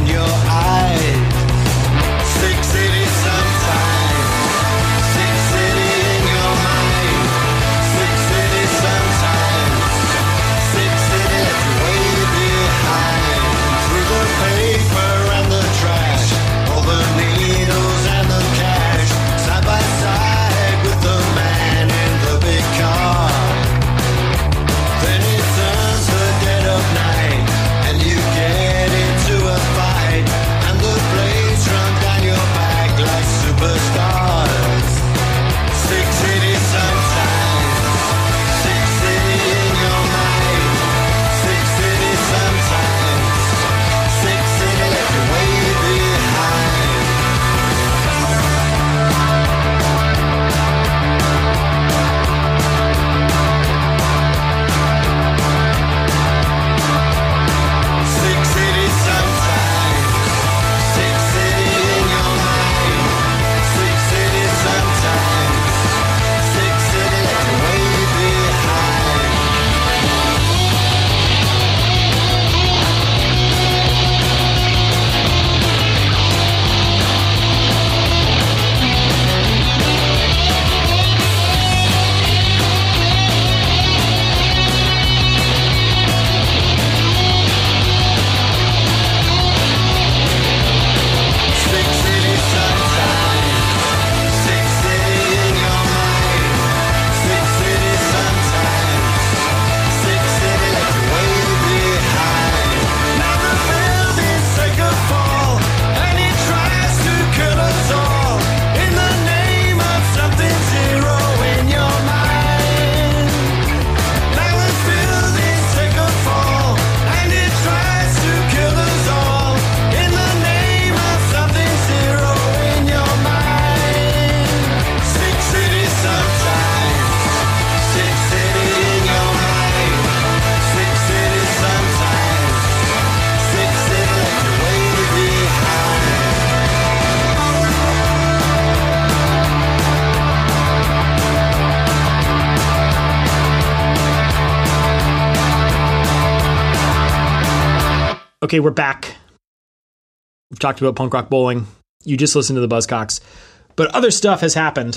okay, we're back. We've talked about Punk Rock Bowling. You just listened to the Buzzcocks, but other stuff has happened.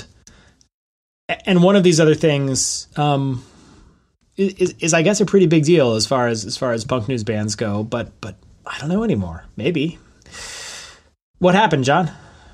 And one of these other things um, is, is, I guess, a pretty big deal as far as as far as punk news bands go. But but I don't know anymore. Maybe. What happened, John?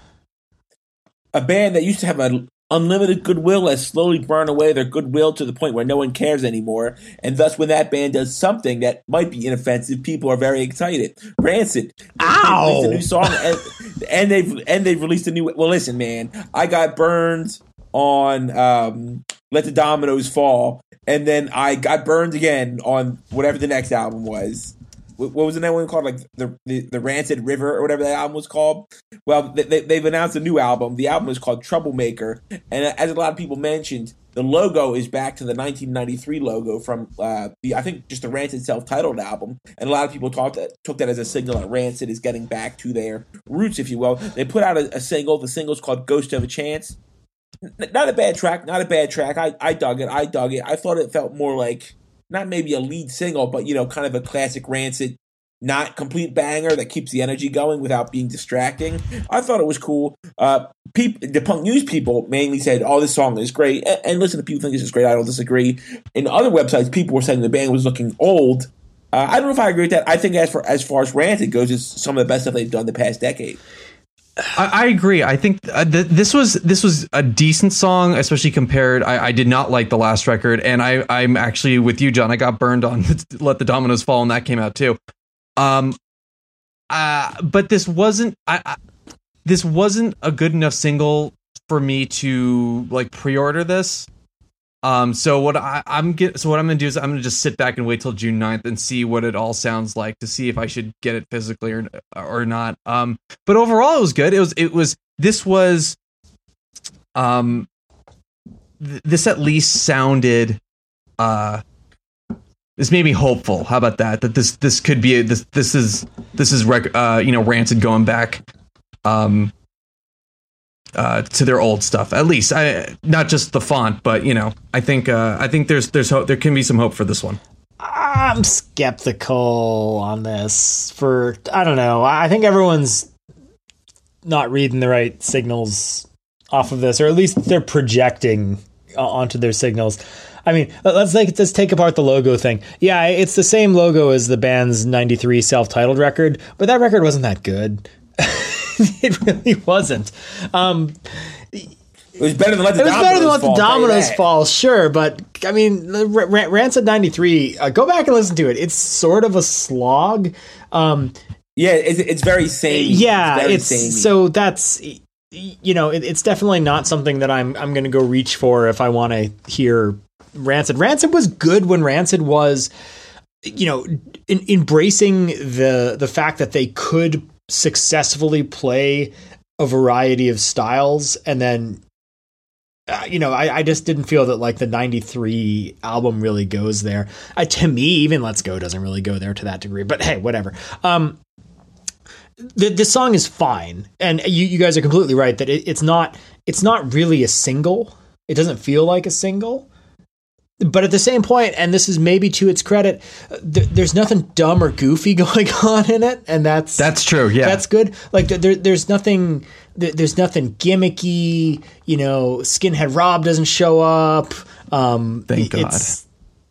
A band that used to have an unlimited goodwill has slowly burned away their goodwill to the point where no one cares anymore. And thus, when that band does something that might be inoffensive, people are very excited. Rancid. Ow! They released a new song, and, and they've and they've released a new. Well, listen, man, I got burned on um, "Let the Dominoes Fall," and then I got burned again on whatever the next album was. What was the name one called? Like the, the the Rancid River or whatever that album was called. Well, they, they've announced a new album. The album is called Troublemaker, and as a lot of people mentioned, the logo is back to the nineteen ninety-three logo from uh, the I think just the Rancid self-titled album, and a lot of people talked that, took that as a signal that Rancid is getting back to their roots, if you will. They put out a, a single. The single's called "Ghost of a Chance." Not a bad track. Not a bad track. I, I dug it. I dug it. I thought it felt more like not maybe a lead single, but you know, kind of a classic Rancid, not complete banger that keeps the energy going without being distracting. I thought it was cool. Uh, people, the punk news people mainly said, "Oh, this song is great." And, and listen, the people think this is great. I don't disagree. In other websites, people were saying the band was looking old. Uh, I don't know if I agree with that. I think as far as far as Rancid goes, it's some of the best stuff they've done the past decade. I, I agree. I think uh, th- this was this was a decent song, especially compared. I, I did not like the last record, and I, I'm actually with you, John. I got burned on "Let the Dominoes Fall," and that came out too. Um, uh, but this wasn't. I, I this wasn't a good enough single for me to like pre-order this. Um, so what I, I'm get, so what I'm gonna do is I'm gonna just sit back and wait till June ninth and see what it all sounds like to see if I should get it physically or or not. Um, but overall, it was good. It was it was this was, um, th- this at least sounded, uh, this made me hopeful. How about that? That this this could be a, this this is this is rec- uh you know Rancid going back, um. Uh, to their old stuff, at least. I not just the font, but you know, I think uh, I think there's there's hope. There can be some hope for this one. I'm skeptical on this. For I don't know. I think everyone's not reading the right signals off of this, or at least they're projecting onto their signals. I mean, let's like let's take apart the logo thing. Yeah, it's the same logo as the band's ninety-three self-titled record, but that record wasn't that good. It really wasn't. Um, it was better than Let the it was Dominoes better than Let the Fall, Dominoes that. Fall, sure. But I mean, R- R- Rancid ninety-three. Uh, go back and listen to it. It's sort of a slog. Um, Yeah, it's, it's very samey. yeah, it's, very it's samey. so that's you know, it, it's definitely not something that I'm I'm going to go reach for if I want to hear Rancid. Rancid was good when Rancid was, you know, in, embracing the the fact that they could successfully play a variety of styles, and then uh, you know I, I just didn't feel that like the ninety-three album really goes there. Uh, to me, even Let's Go doesn't really go there to that degree, but hey, whatever. Um, the, this song is fine, and you, you guys are completely right that it, it's not it's not really a single. It doesn't feel like a single. But at the same point, and this is maybe to its credit, th- there's nothing dumb or goofy going on in it, and that's That's true. Yeah, that's good. Like there, there's nothing, there, there's nothing gimmicky. You know, Skinhead Rob doesn't show up. Um, Thank God. it's,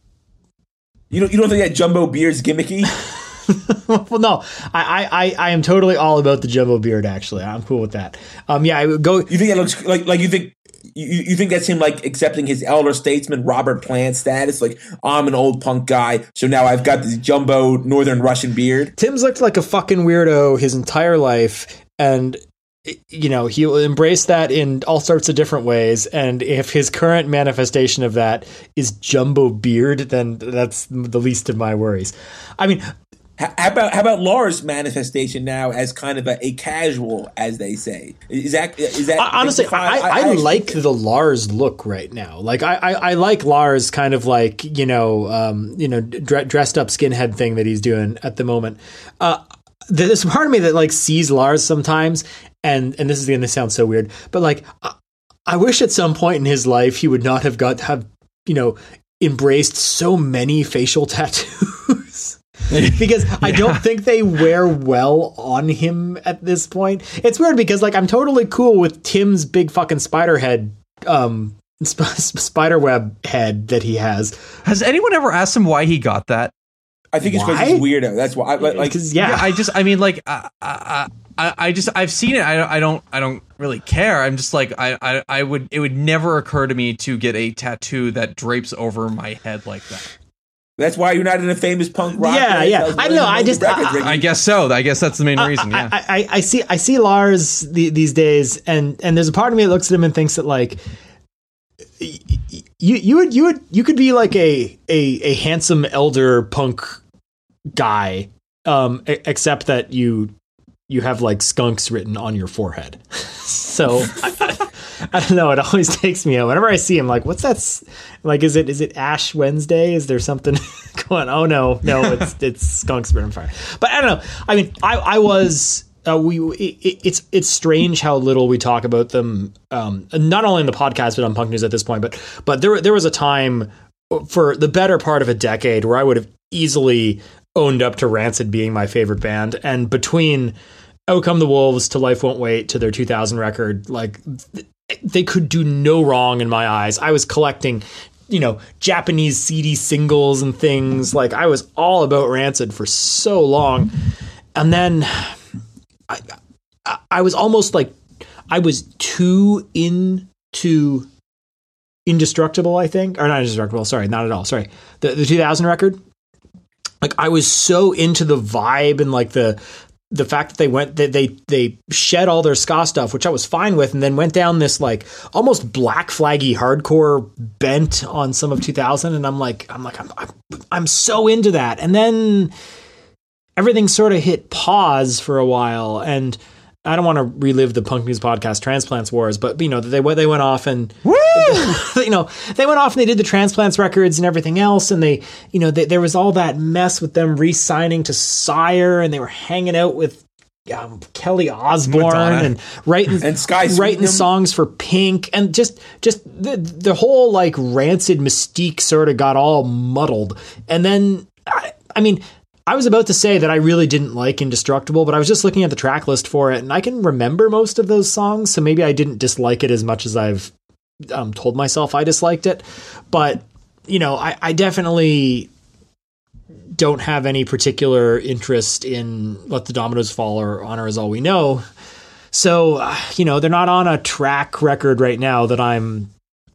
You don't you don't think that Jumbo Beard's gimmicky? well, no, I, I, I am totally all about the Jumbo Beard. Actually, I'm cool with that. Um, yeah, I would go. You think it looks like like you think you, you think that's him like accepting his elder statesman Robert Plant status? Like, I'm an old punk guy, so now I've got this jumbo Northern Russian beard. Tim's looked like a fucking weirdo his entire life, and you know he'll embrace that in all sorts of different ways. And if his current manifestation of that is Jumbo Beard, then that's the least of my worries. I mean, How about how about Lars' manifestation now as kind of a, a casual, as they say? Is that is that honestly, I, I, I like the Lars look right now. Like I, I, I like Lars kind of like you know um, you know dre- dressed up skinhead thing that he's doing at the moment. Uh, there's a part of me that like sees Lars sometimes, and and this is going to sound so weird, but like I, I wish at some point in his life he would not have got have you know embraced so many facial tattoos. because I Yeah. don't think they wear well on him at this point. It's weird because like I'm totally cool with Tim's big fucking spider head, um, sp- spider web head that he has. Has anyone ever asked him why he got that? I think it's because Why? he's weirdo. That's why. I, like, Because yeah, Yeah, I just, I mean, like, I, I, I, I just, I've seen it. I, I don't, I don't really care. I'm just like, I, I, I would, it would never occur to me to get a tattoo that drapes over my head like that. that's why you're not in a famous punk rock. Yeah, band. yeah. That was I one know, of the I just- records, I- Ricky. I guess so. I guess that's the main reason. Yeah. I, I, I see I see Lars the, these days, and and there's a part of me that looks at him and thinks that like y- y- you you would you would you could be like a a, a handsome elder punk guy, um, e- except that you you have like skunks written on your forehead. So I, I, I don't know. It always takes me out whenever I see him. Like, what's that? s- Like, is it is it Ash Wednesday? Is there something going? Oh no, no, it's it's skunks burning fire. But I don't know. I mean, I I was. Uh, we it, it's it's strange how little we talk about them, um, not only in the podcast but on Punk News at this point. But but there there was a time for the better part of a decade where I would have easily owned up to Rancid being my favorite band, and between Out Come the Wolves to Life Won't Wait to their two thousand record, like th- they could do no wrong in my eyes. I was collecting, you know, Japanese C D singles and things. Like I was all about Rancid for so long, and then I, I, I was almost like I was too into Indestructible, I think, or not Indestructible. Sorry, not at all. Sorry, the the two thousand record. Like I was so into the vibe and like the the fact that they went that they they shed all their ska stuff, which I was fine with, and then went down this like almost Black Flaggy hardcore bent on some of two thousand, and I'm like I'm like I'm I'm, I'm so into that, and then everything sort of hit pause for a while, and I don't want to relive the Punk News podcast Transplants Wars, but you know they they went off and Woo! you know they went off and they did the Transplants records and everything else, and they you know they, there was all that mess with them re-signing to Sire, and they were hanging out with um, Kelly Osbourne Madonna. and writing And Sky writing Sweetenham. songs for Pink, and just just the the whole like Rancid mystique sort of got all muddled, and then I, I mean. I was about to say that I really didn't like Indestructible, but I was just looking at the track list for it, and I can remember most of those songs, so maybe I didn't dislike it as much as I've um, told myself I disliked it. But, you know, I, I definitely don't have any particular interest in Let the Dominoes Fall or Honor Is All We Know. So, uh, you know, they're not on a track record right now that I'm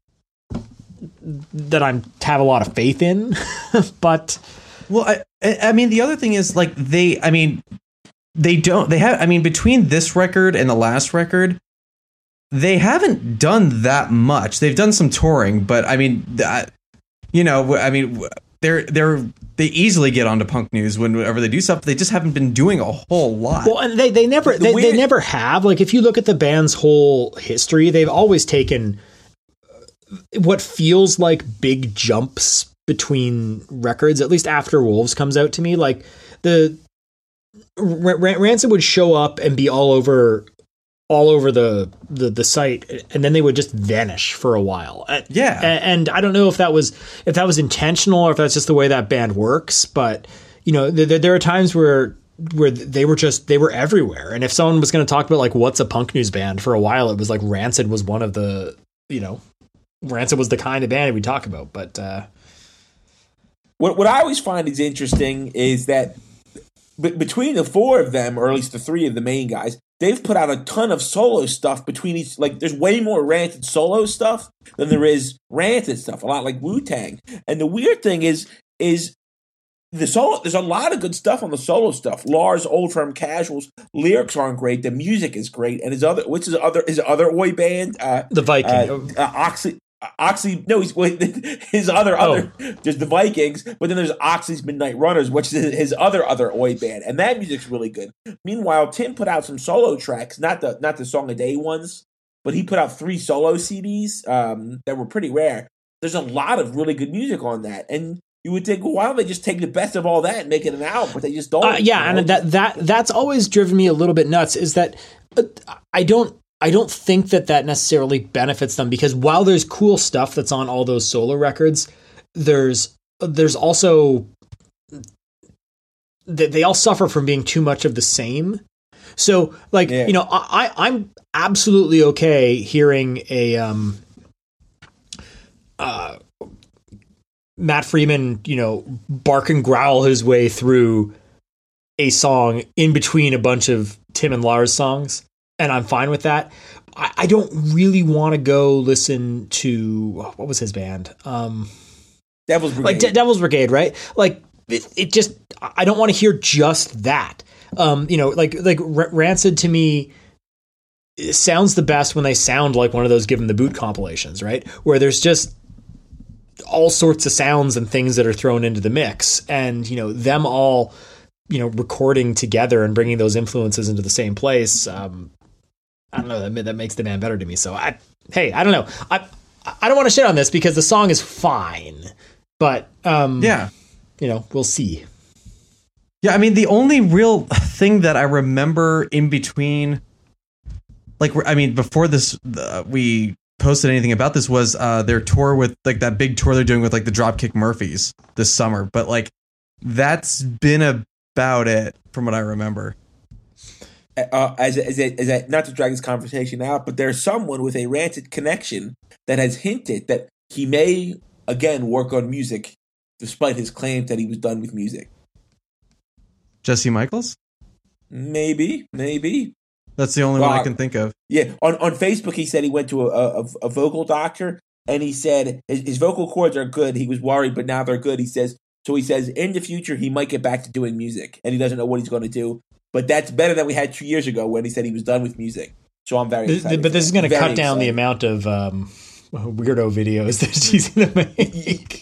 that I'm have a lot of faith in, but... Well, I, I I mean, the other thing is like they, I mean, they don't, they have, I mean, between this record and the last record, they haven't done that much. They've done some touring, but I mean, that, you know, I mean, they're, they're, they easily get onto Punk News whenever they do stuff. They just haven't been doing a whole lot. Well, and they, they never, The they, weird- they never have. Like, if you look at the band's whole history, they've always taken what feels like big jumps between records, at least after Wolves comes out to me. Like the R- R- Rancid would show up and be all over all over the, the the site, and then they would just vanish for a while. Yeah. and, and I don't know if that was if that was intentional or if that's just the way that band works. But you know, there, there are times where where they were just they were everywhere. And if someone was going to talk about like what's a Punk News band for a while, it was like Rancid was one of the you know Rancid was the kind of band we talk about. But uh, What what I always find is interesting is that b- between the four of them, or at least the three of the main guys, they've put out a ton of solo stuff between each. Like, there's way more Rancid solo stuff than there is Rancid stuff. A lot like Wu-Tang. And the weird thing is, is the solo. There's a lot of good stuff on the solo stuff. Lars, Old Firm Casuals, lyrics aren't great. The music is great. And his other, what's his other, his other Oi band, uh, the Viking. uh, uh, Oxy. Oxy, no, he's wait, his other other. There's the Vikings, but then there's Oxy's Midnight Runners, which is his other other Oi band, and that music's really good. Meanwhile, Tim put out some solo tracks, not the not the Song a Day ones, but he put out three solo C Ds um, that were pretty rare. There's a lot of really good music on that, and you would think, well, why don't they just take the best of all that and make it an album? But they just don't. Uh, yeah, you know? and that that that's always driven me a little bit nuts. Is that uh, I don't I don't think that that necessarily benefits them, because while there's cool stuff that's on all those solo records, there's there's also they, they all suffer from being too much of the same. So, like, Yeah. you know, I, I'm absolutely okay hearing a um, uh, Matt Freeman, you know, bark and growl his way through a song in between a bunch of Tim and Lars songs, and I'm fine with that. I, I don't really want to go listen to, what was his band? Um, Devil's Brigade. like De- Devil's Brigade, right? Like it, it just, I don't want to hear just that. Um, you know, like like R- Rancid to me sounds the best when they sound like one of those Given the Boot compilations, right? Where there's just all sorts of sounds and things that are thrown into the mix, and you know them all, you know, recording together and bringing those influences into the same place. Um, I don't know, that that makes the band better to me. So I, hey, I don't know, I I don't want to shit on this because the song is fine, but um, Yeah. you know, we'll see. Yeah, I mean, the only real thing that I remember in between, like, I mean, before this, uh, we posted anything about this was uh, their tour with, like, that big tour they're doing with, like, the Dropkick Murphys this summer. But, like, that's been about it from what I remember. Uh, as a, as a, as a, not to drag this conversation out, but there's someone with a Rancid connection that has hinted that he may again work on music, despite his claim that he was done with music. Jesse Michaels? Maybe, maybe. That's the only Well, one I can think of. Yeah, on on Facebook he said he went to a, a, a vocal doctor, and he said his, his vocal cords are good. He was worried, but now they're good. He says so. He says in the future he might get back to doing music, and he doesn't know what he's going to do. But that's better than we had two years ago when he said he was done with music. So I'm very This- excited. but this is going to Very cut down the excited. amount of um, weirdo videos that she's going to make.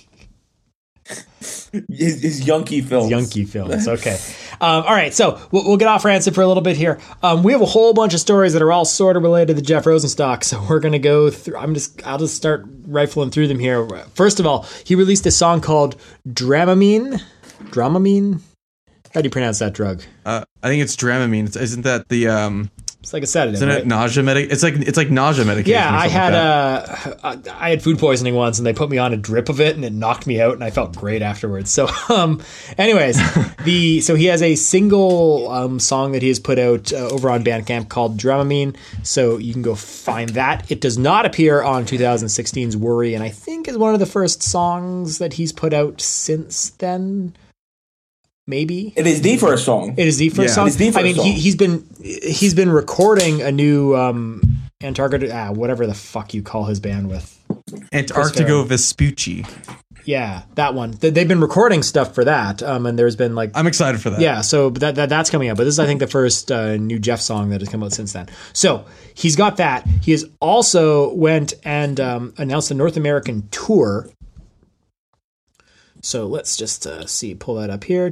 his, his Yunky films. Yunky films. Okay. Um, all right. So we'll, we'll get off Rancid for a little bit here. Um, we have a whole bunch of stories that are all sort of related to Jeff Rosenstock. So we're going to go through. I'm just, I'll just start rifling through them here. First of all, he released a song called Dramamine. Dramamine? How do you pronounce that drug? Uh, I think it's Dramamine. It's, isn't that the um? It's like a sedative. Isn't right? it nausea medic? It's like it's like nausea medication. Yeah, or I something had like that. uh, I had food poisoning once, and they put me on a drip of it, and it knocked me out, and I felt great afterwards. So, um, anyways, the so he has a single um, song that he has put out uh, over on Bandcamp called Dramamine. So you can go find that. It does not appear on twenty sixteen's Worry, and I think is one of the first songs that he's put out since then. Maybe It is the first song. it is the first Yeah. song. It's the first I mean, song. He, he's been he's been recording a new um, Antarctica, ah, whatever the fuck you call his band with. Antarctigo Vespucci. Yeah, that one. They- They've been recording stuff for that, um, and there's been like, I'm excited for that. yeah. So that, that that's coming up. But this is, I think, the first uh, new Jeff song that has come out since then. So he's got that. He has also went and um, announced a North American tour. So let's just uh, see, pull that up here.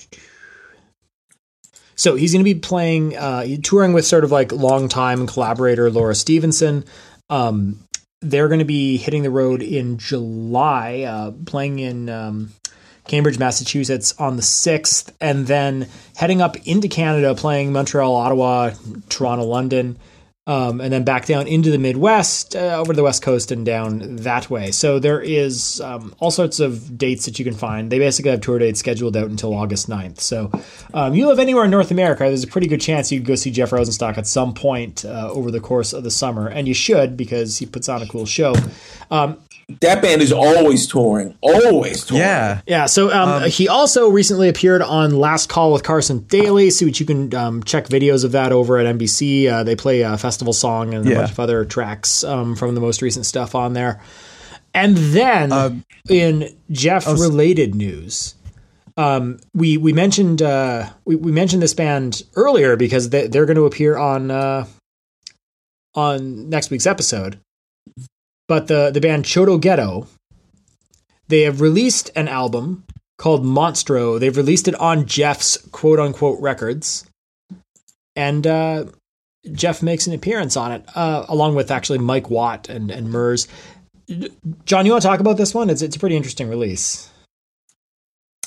So he's going to be playing, uh, touring with sort of like longtime collaborator Laura Stevenson. Um, they're going to be hitting the road in July, uh, playing in um, Cambridge, Massachusetts on the sixth, and then heading up into Canada, playing Montreal, Ottawa, Toronto, London, um, and then back down into the Midwest, uh, over to the West Coast and down that way. So there is um, all sorts of dates that you can find. They basically have tour dates scheduled out until August ninth. So um, you live anywhere in North America, there's a pretty good chance you could go see Jeff Rosenstock at some point uh, over the course of the summer. And you should, because he puts on a cool show. Um, That band is always touring. Always touring. Yeah. Yeah, so um, he also recently appeared on Last Call with Carson Daly, so which you can um, check videos of that over at N B C. Uh, they play a festival song and a Yeah. bunch of other tracks um, from the most recent stuff on there. And then Uh, in Jeff-related news, um, we we mentioned uh, we, we mentioned this band earlier because they, they're going to appear on uh, on next week's episode. But the, the band Choto Ghetto, they have released an album called Monstro. They've released it on Jeff's quote-unquote records. And uh, Jeff makes an appearance on it, uh, along with actually Mike Watt and, and Murs. John, you want to talk about this one? It's, it's a pretty interesting release.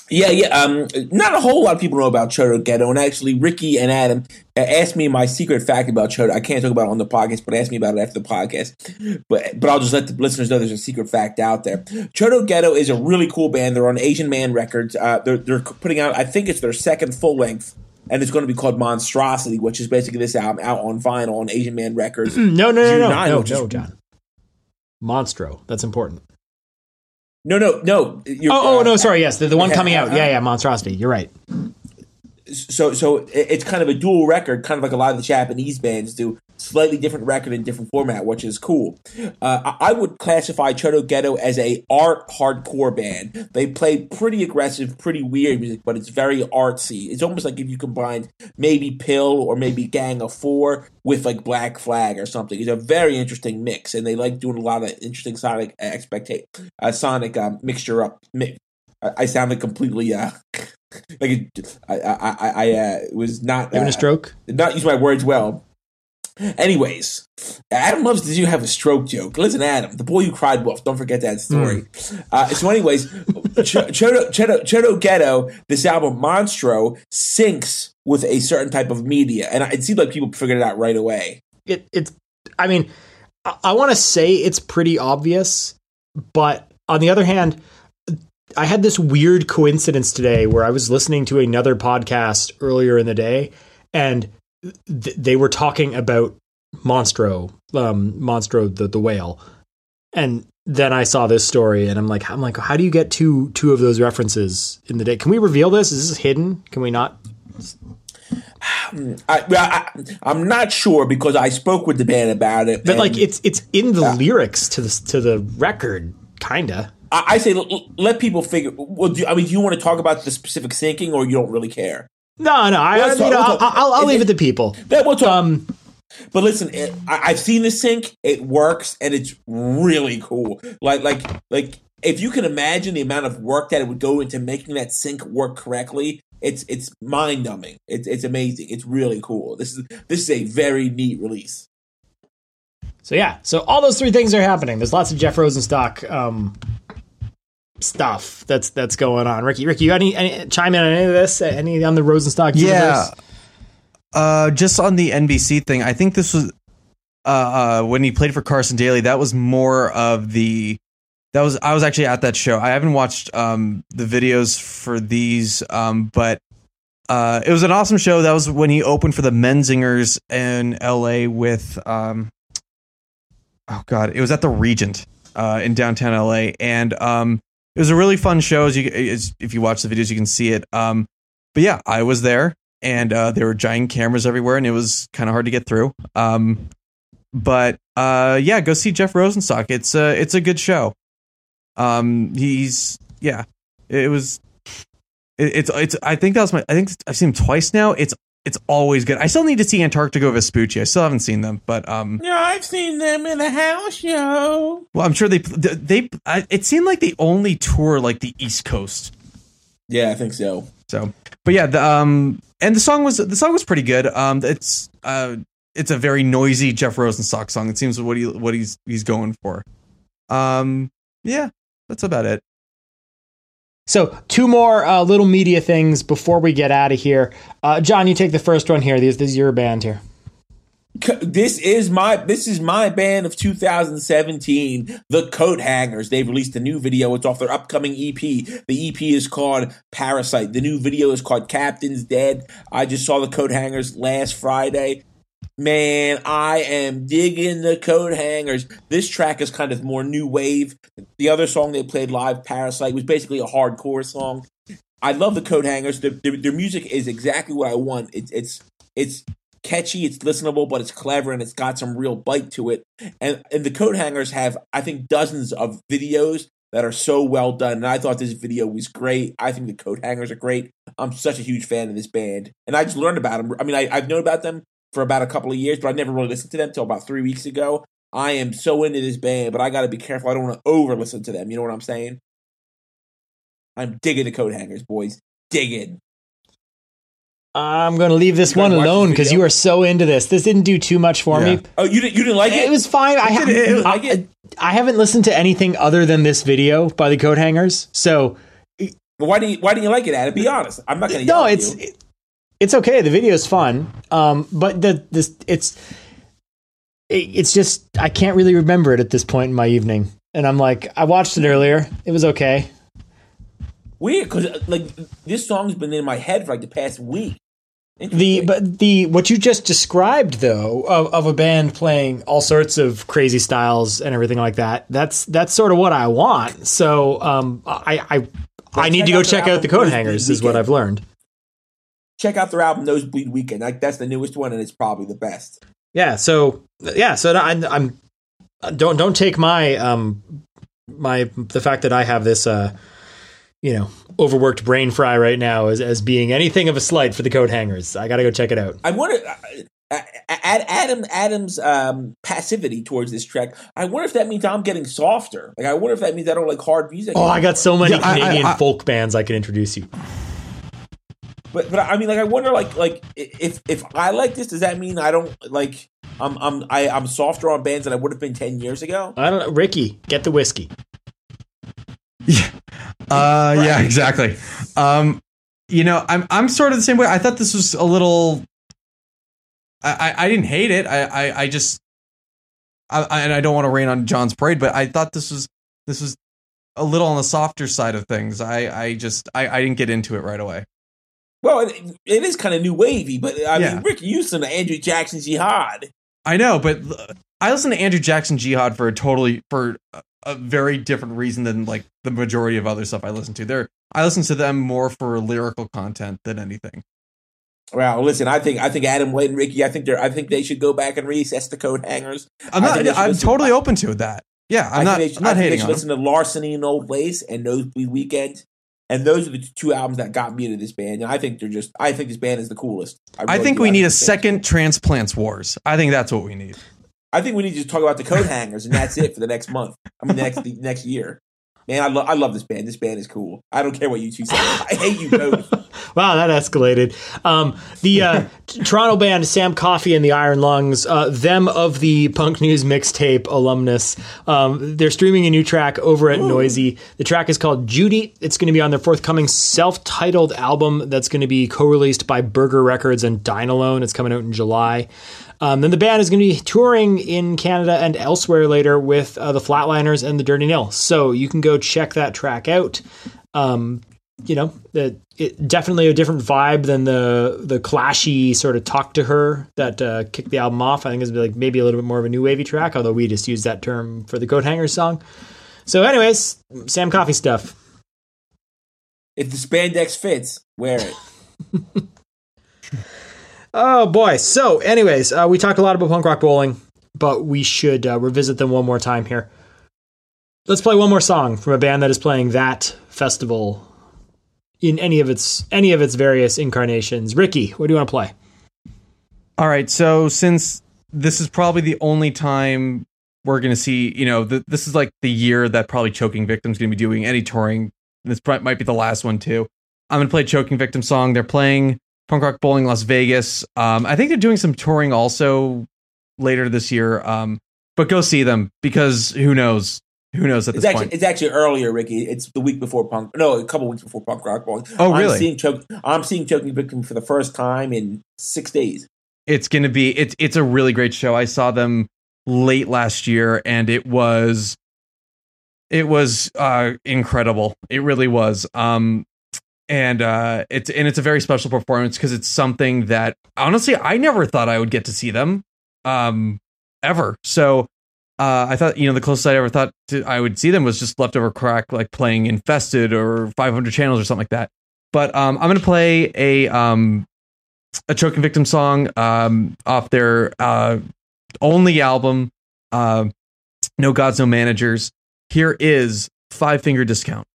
Yeah, yeah. Um, not a whole lot of people know about Chodo Ghetto, and actually, Ricky and Adam uh, asked me my secret fact about Chodo. I can't talk about it on the podcast, but asked me about it after the podcast. But but I'll just let the listeners know there's a secret fact out there. Chodo Ghetto is a really cool band. They're on Asian Man Records. Uh, they're they're putting out, I think it's their second full length, and it's going to be called Monstrosity, which is basically this album out on vinyl on Asian Man Records. No, no, no, June no, ninth, no, which no, is- John. Monstro. That's important. No, no, no. You're, Oh, oh uh, no, sorry. Yes, the, the one yeah, coming out. uh, Yeah, yeah, Monstrosity. You're right. So, so it- it's kind of a dual record, kind of like a lot of the Japanese bands do. Slightly different record in different format, which is cool. Uh, I I would classify Chodo Ghetto as a art hardcore band. They play pretty aggressive, pretty weird music, but it's very artsy. It's almost like if you combined maybe Pill or maybe Gang of Four with like Black Flag or something. It's a very interesting mix, and they like doing a lot of interesting sonic expecta- uh, sonic um, mixture up. Mi- I, I sounded completely uh, like it, I, I, I, I uh, was not Having uh, a stroke? did not use my words well. Anyways, Adam loves to do have a stroke joke. Listen, Adam, the boy who cried wolf. Don't forget that story. Hmm. Uh, so, anyways, Ch- Chodo, Chodo, Chodo Ghetto, this album Monstro, syncs with a certain type of media, and it seemed like people figured it out right away. It, it's, I mean, I, I want to say it's pretty obvious, but on the other hand, I had this weird coincidence today where I was listening to another podcast earlier in the day, and th- they were talking about Monstro, um, Monstro the, the whale. And then I saw this story, and I'm like, I'm like, how do you get two two of those references in the day? Can we reveal this? Is this hidden? Can we not? I, well, I, I'm not sure because I spoke with the band about it. But and like, it's it's in the lyrics to the to the record, kinda. I, I say l- let people figure. Well, do, I mean, do you want to talk about the specific syncing, or you don't really care? No, no, I, Let's you talk- know, we'll I'll, talk- I'll, I'll it- leave it it- to people. Then we'll talk. Um, But listen, it, I, I've seen the sync. It works, and it's really cool. Like, like, like, if you can imagine the amount of work that it would go into making that sync work correctly, it's it's mind numbing. It's it's amazing. It's really cool. This is this is a very neat release. So yeah, so all those three things are happening. There's lots of Jeff Rosenstock um, stuff that's that's going on. Ricky, Ricky, you got any, any chime in on any of this? Any on the Rosenstock Yeah. universe? Uh, just on the N B C thing, I think this was uh, uh, when he played for Carson Daly. That was more of the that was I was actually at that show. I haven't watched um, the videos for these, um, but uh, it was an awesome show. That was when he opened for the Menzingers in L A with um, oh god, it was at the Regent uh, in downtown L A, and um, it was a really fun show. As you as, if you watch the videos, you can see it. Um, but yeah, I was there. And uh, there were giant cameras everywhere, and it was kind of hard to get through. Um, but uh, yeah, go see Jeff Rosenstock. It's a it's a good show. Um, he's yeah, it was. It, it's it's. I think that was my. I think I've seen him twice now. It's it's always good. I still need to see Antarctica Vespucci. I still haven't seen them, but um. Yeah, I've seen them in a house show. Well, I'm sure they they. they I, it seemed like they only tour like the East Coast. Yeah, I think so. So, but yeah, the um, and the song was the song was pretty good. Um, it's uh, it's a very noisy Jeff Rosenstock song. It seems what he what he's he's going for. Um, yeah, that's about it. So two more uh, little media things before we get out of here. Uh, John, you take the first one here. This, this is your band here. This is my this is my band of two thousand seventeen, the Coat Hangers. They've released a new video. It's off their upcoming E P. The E P is called Parasite. The new video is called Captain's Dead. I just saw the Coat Hangers last Friday. Man, I am digging the Coat Hangers. This track is kind of more new wave. The other song they played live, Parasite, was basically a hardcore song. I love the Coat Hangers. Their, their, their music is exactly what I want. It's it's it's catchy, it's listenable, but it's clever and it's got some real bite to it. And and the Coat Hangers have, I think, dozens of videos that are so well done. And I thought this video was great. I think the Coat Hangers are great. I'm such a huge fan of this band, and I just learned about them. I mean, I, I've known about them for about a couple of years, but I never really listened to them until about three weeks ago. I am so into this band, but I got to be careful. I don't want to over listen to them. You know what I'm saying? I'm digging the Coat Hangers, boys. Digging. I'm going to leave this You one gotta watch alone this because video? you are so into this. This didn't do too much for Yeah. me. Oh, you didn't you didn't like it? It was fine. I, ha- It didn't- it was- I, like it. I haven't listened to anything other than this video by the Coat Hangers. So But why do you why do you like it, Adam? Be honest. I'm not going to. No, it's it, it's okay. The video is fun, um, but the this it's it, it's just I can't really remember it at this point in my evening, and I'm like, I watched it earlier. It was okay. Weird, because like this song's been in my head for like the past week. The but the what you just described though of, of a band playing all sorts of crazy styles and everything like that. That's that's sort of what I want. So um, I I. I need to go check out the Coat Hangers, is what I've learned. Check out their album Nosebleed Weekend. Like that's the newest one, and it's probably the best. Yeah. So yeah. So I, I'm don't don't take my um my the fact that I have this uh you know overworked brain fry right now as as being anything of a slight for the Coat Hangers. I got to go check it out. I wonder. Uh, Adam Adam's um, passivity towards this track. I wonder if that means I'm getting softer. Like I wonder if that means I don't like hard music. Oh, I got so many Yeah, I- Canadian I- I- folk bands I can introduce you. But but I mean, like I wonder, like like if if I like this, does that mean I don't like? I'm I'm I, I'm softer on bands than I would have been ten years ago. I don't know. Ricky, get the whiskey. Yeah. Uh, yeah, exactly. Um, you know, I'm I'm sort of the same way. I thought this was a little. I, I, I didn't hate it. I I, I just. I, I, and I don't want to rain on John's parade, but I thought this was this was a little on the softer side of things. I I just I, I didn't get into it right away. Well, it, it is kind of new wavy, but I Yeah. mean, Rick, you listen to Andrew Jackson Jihad. I know, but I listen to Andrew Jackson Jihad for a totally for a, a very different reason than like the majority of other stuff I listen to. They're I listen to them more for lyrical content than anything. Well, listen, I think I think Adam White and Ricky, I think they're I think they should go back and reassess the Coat Hangers. I'm I not. think they should I'm listen- totally open to that. Yeah, I'm I not. think they should, I'm not I think they hating should on them. listen to Larceny and Old Lace and Nosebleed Weekend. And those are the two albums that got me into this band. And I think they're just, I think this band is the coolest. I really think do. we I need a this band's second Transplants Wars. I think that's what we need. I think we need to just talk about the Coat Hangers, and that's it for the next month. I mean, next the next year. Man, I, lo- I love this band. This band is cool. I don't care what you two say. I hate you both. Wow, that escalated. Um, the uh, t- Toronto band Sam Coffey and the Iron Lungs, uh, them of the Punk News mixtape alumnus, um, they're streaming a new track over at Noisy. The track is called Judy. It's going to be on their forthcoming self-titled album that's going to be co-released by Burger Records and Dynalone. It's coming out in July. Um, then the band is going to be touring in Canada and elsewhere later with uh, the Flatliners and the Dirty Nil. So you can go check that track out. Um, you know, it, it definitely a different vibe than the the clashy sort of Talk to Her that uh, kicked the album off. I think it's like maybe a little bit more of a new wavy track, although we just used that term for the Coat Hangers song. So, anyways, Sam Coffey stuff. If the spandex fits, wear it. Oh boy. So, anyways, uh, we talked a lot about punk rock bowling, but we should uh, revisit them one more time here. Let's play one more song from a band that is playing that festival in any of its any of its various incarnations. Ricky, what do you want to play? All right. So since this is probably the only time we're going to see, you know, the, this is like the year that probably Choking Victim's going to be doing any touring. This might might be the last one too. I'm going to play Choking Victim song. They're playing Punk Rock Bowling Las Vegas. Um, I think they're doing some touring also later this year. Um, but go see them because who knows? Who knows at It's this actually point? it's actually earlier, Ricky. It's the week before punk. No, a couple weeks before Punk Rock Bowling. Oh, really? I'm seeing, Choke, I'm seeing Choking Victim for the first time in six days. It's going to be it's it's a really great show. I saw them late last year and it was it was uh incredible. It really was. Um and uh it's and it's a very special performance because it's something that honestly I never thought I would get to see them um ever. So uh I thought, you know, the closest I ever thought to, I would see them was just Leftover Crack, like playing Infested or five hundred Channels or something like that. But um I'm going to play a um a Choking Victim song um, off their uh, only album, uh, No Gods, No Managers. Here is Five Finger Discount.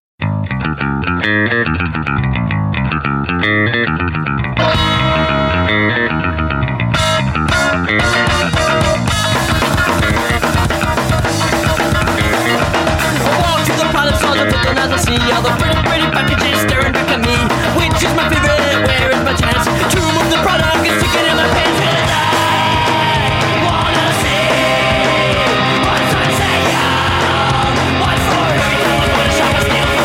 See all the pretty, pretty packages staring back at me. Which is my favorite? Where is my chance to remove the product and stick it in my pants? And I wanna see what's on sale. What's for everything? Wanna shop a steal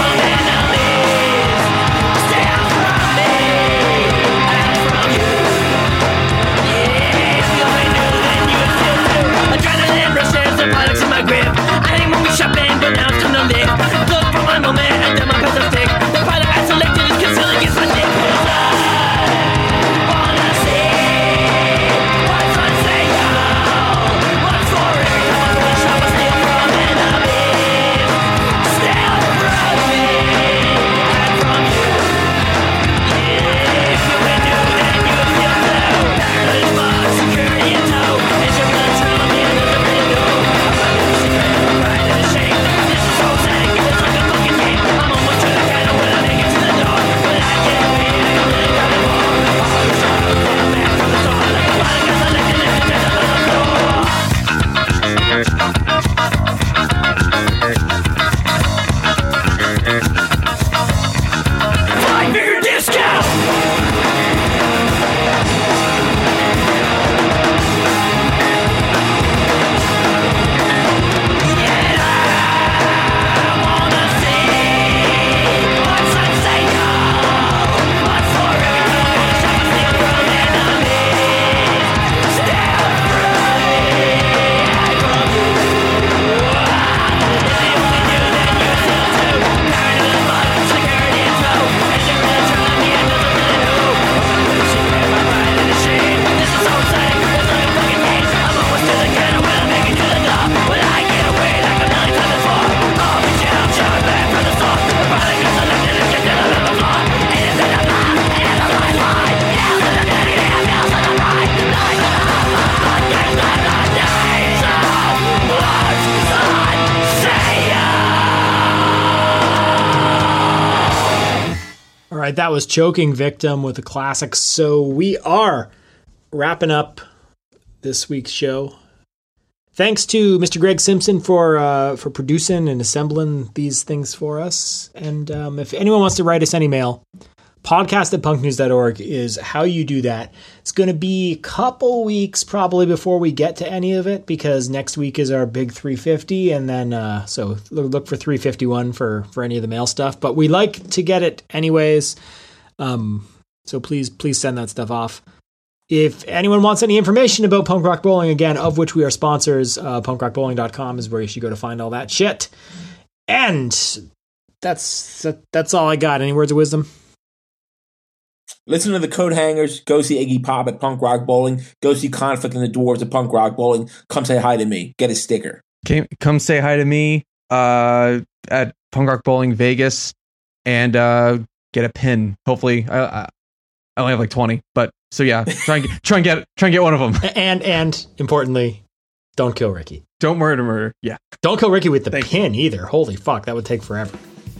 right, that was Choking Victim with the classics. So we are wrapping up this week's show. Thanks to Mister Greg Simpson for uh, for producing and assembling these things for us. And um, if anyone wants to write us any mail, podcast at punk news dot org is how you do that. It's going to be a couple weeks probably before we get to any of it, because next week is our big three fifty, and then uh, so look for three fifty-one for, for any of the mail stuff. But we like to get it anyways, um, so please please send that stuff off. If anyone wants any information about Punk Rock Bowling, again, of which we are sponsors, uh, punk rock bowling dot com is where you should go to find all that shit. And that's that, that's all I got. Any words of wisdom? Listen to the Coat Hangers. Go see Iggy Pop at Punk Rock Bowling. Go see Conflict and the Dwarves at Punk Rock Bowling. Come say hi to me. Get a sticker. Came, come say hi to me uh, at Punk Rock Bowling Vegas, and uh, get a pin. Hopefully, I, I, I only have like twenty, but so yeah, try and get, try and get try and get one of them. And and importantly, don't kill Ricky. Don't murder, murder. Yeah, don't kill Ricky with the Thank pin you. either. Holy fuck, that would take forever.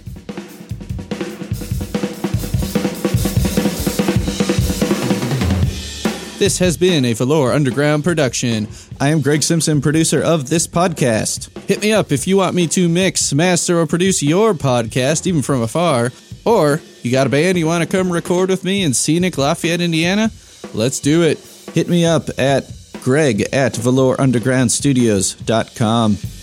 This has been a Velour Underground production. I am Greg Simpson, producer of this podcast. Hit me up if you want me to mix, master, or produce your podcast, even from afar. Or you got a band you want to come record with me in scenic Lafayette, Indiana? Let's do it. Hit me up at greg at velour underground studios dot com.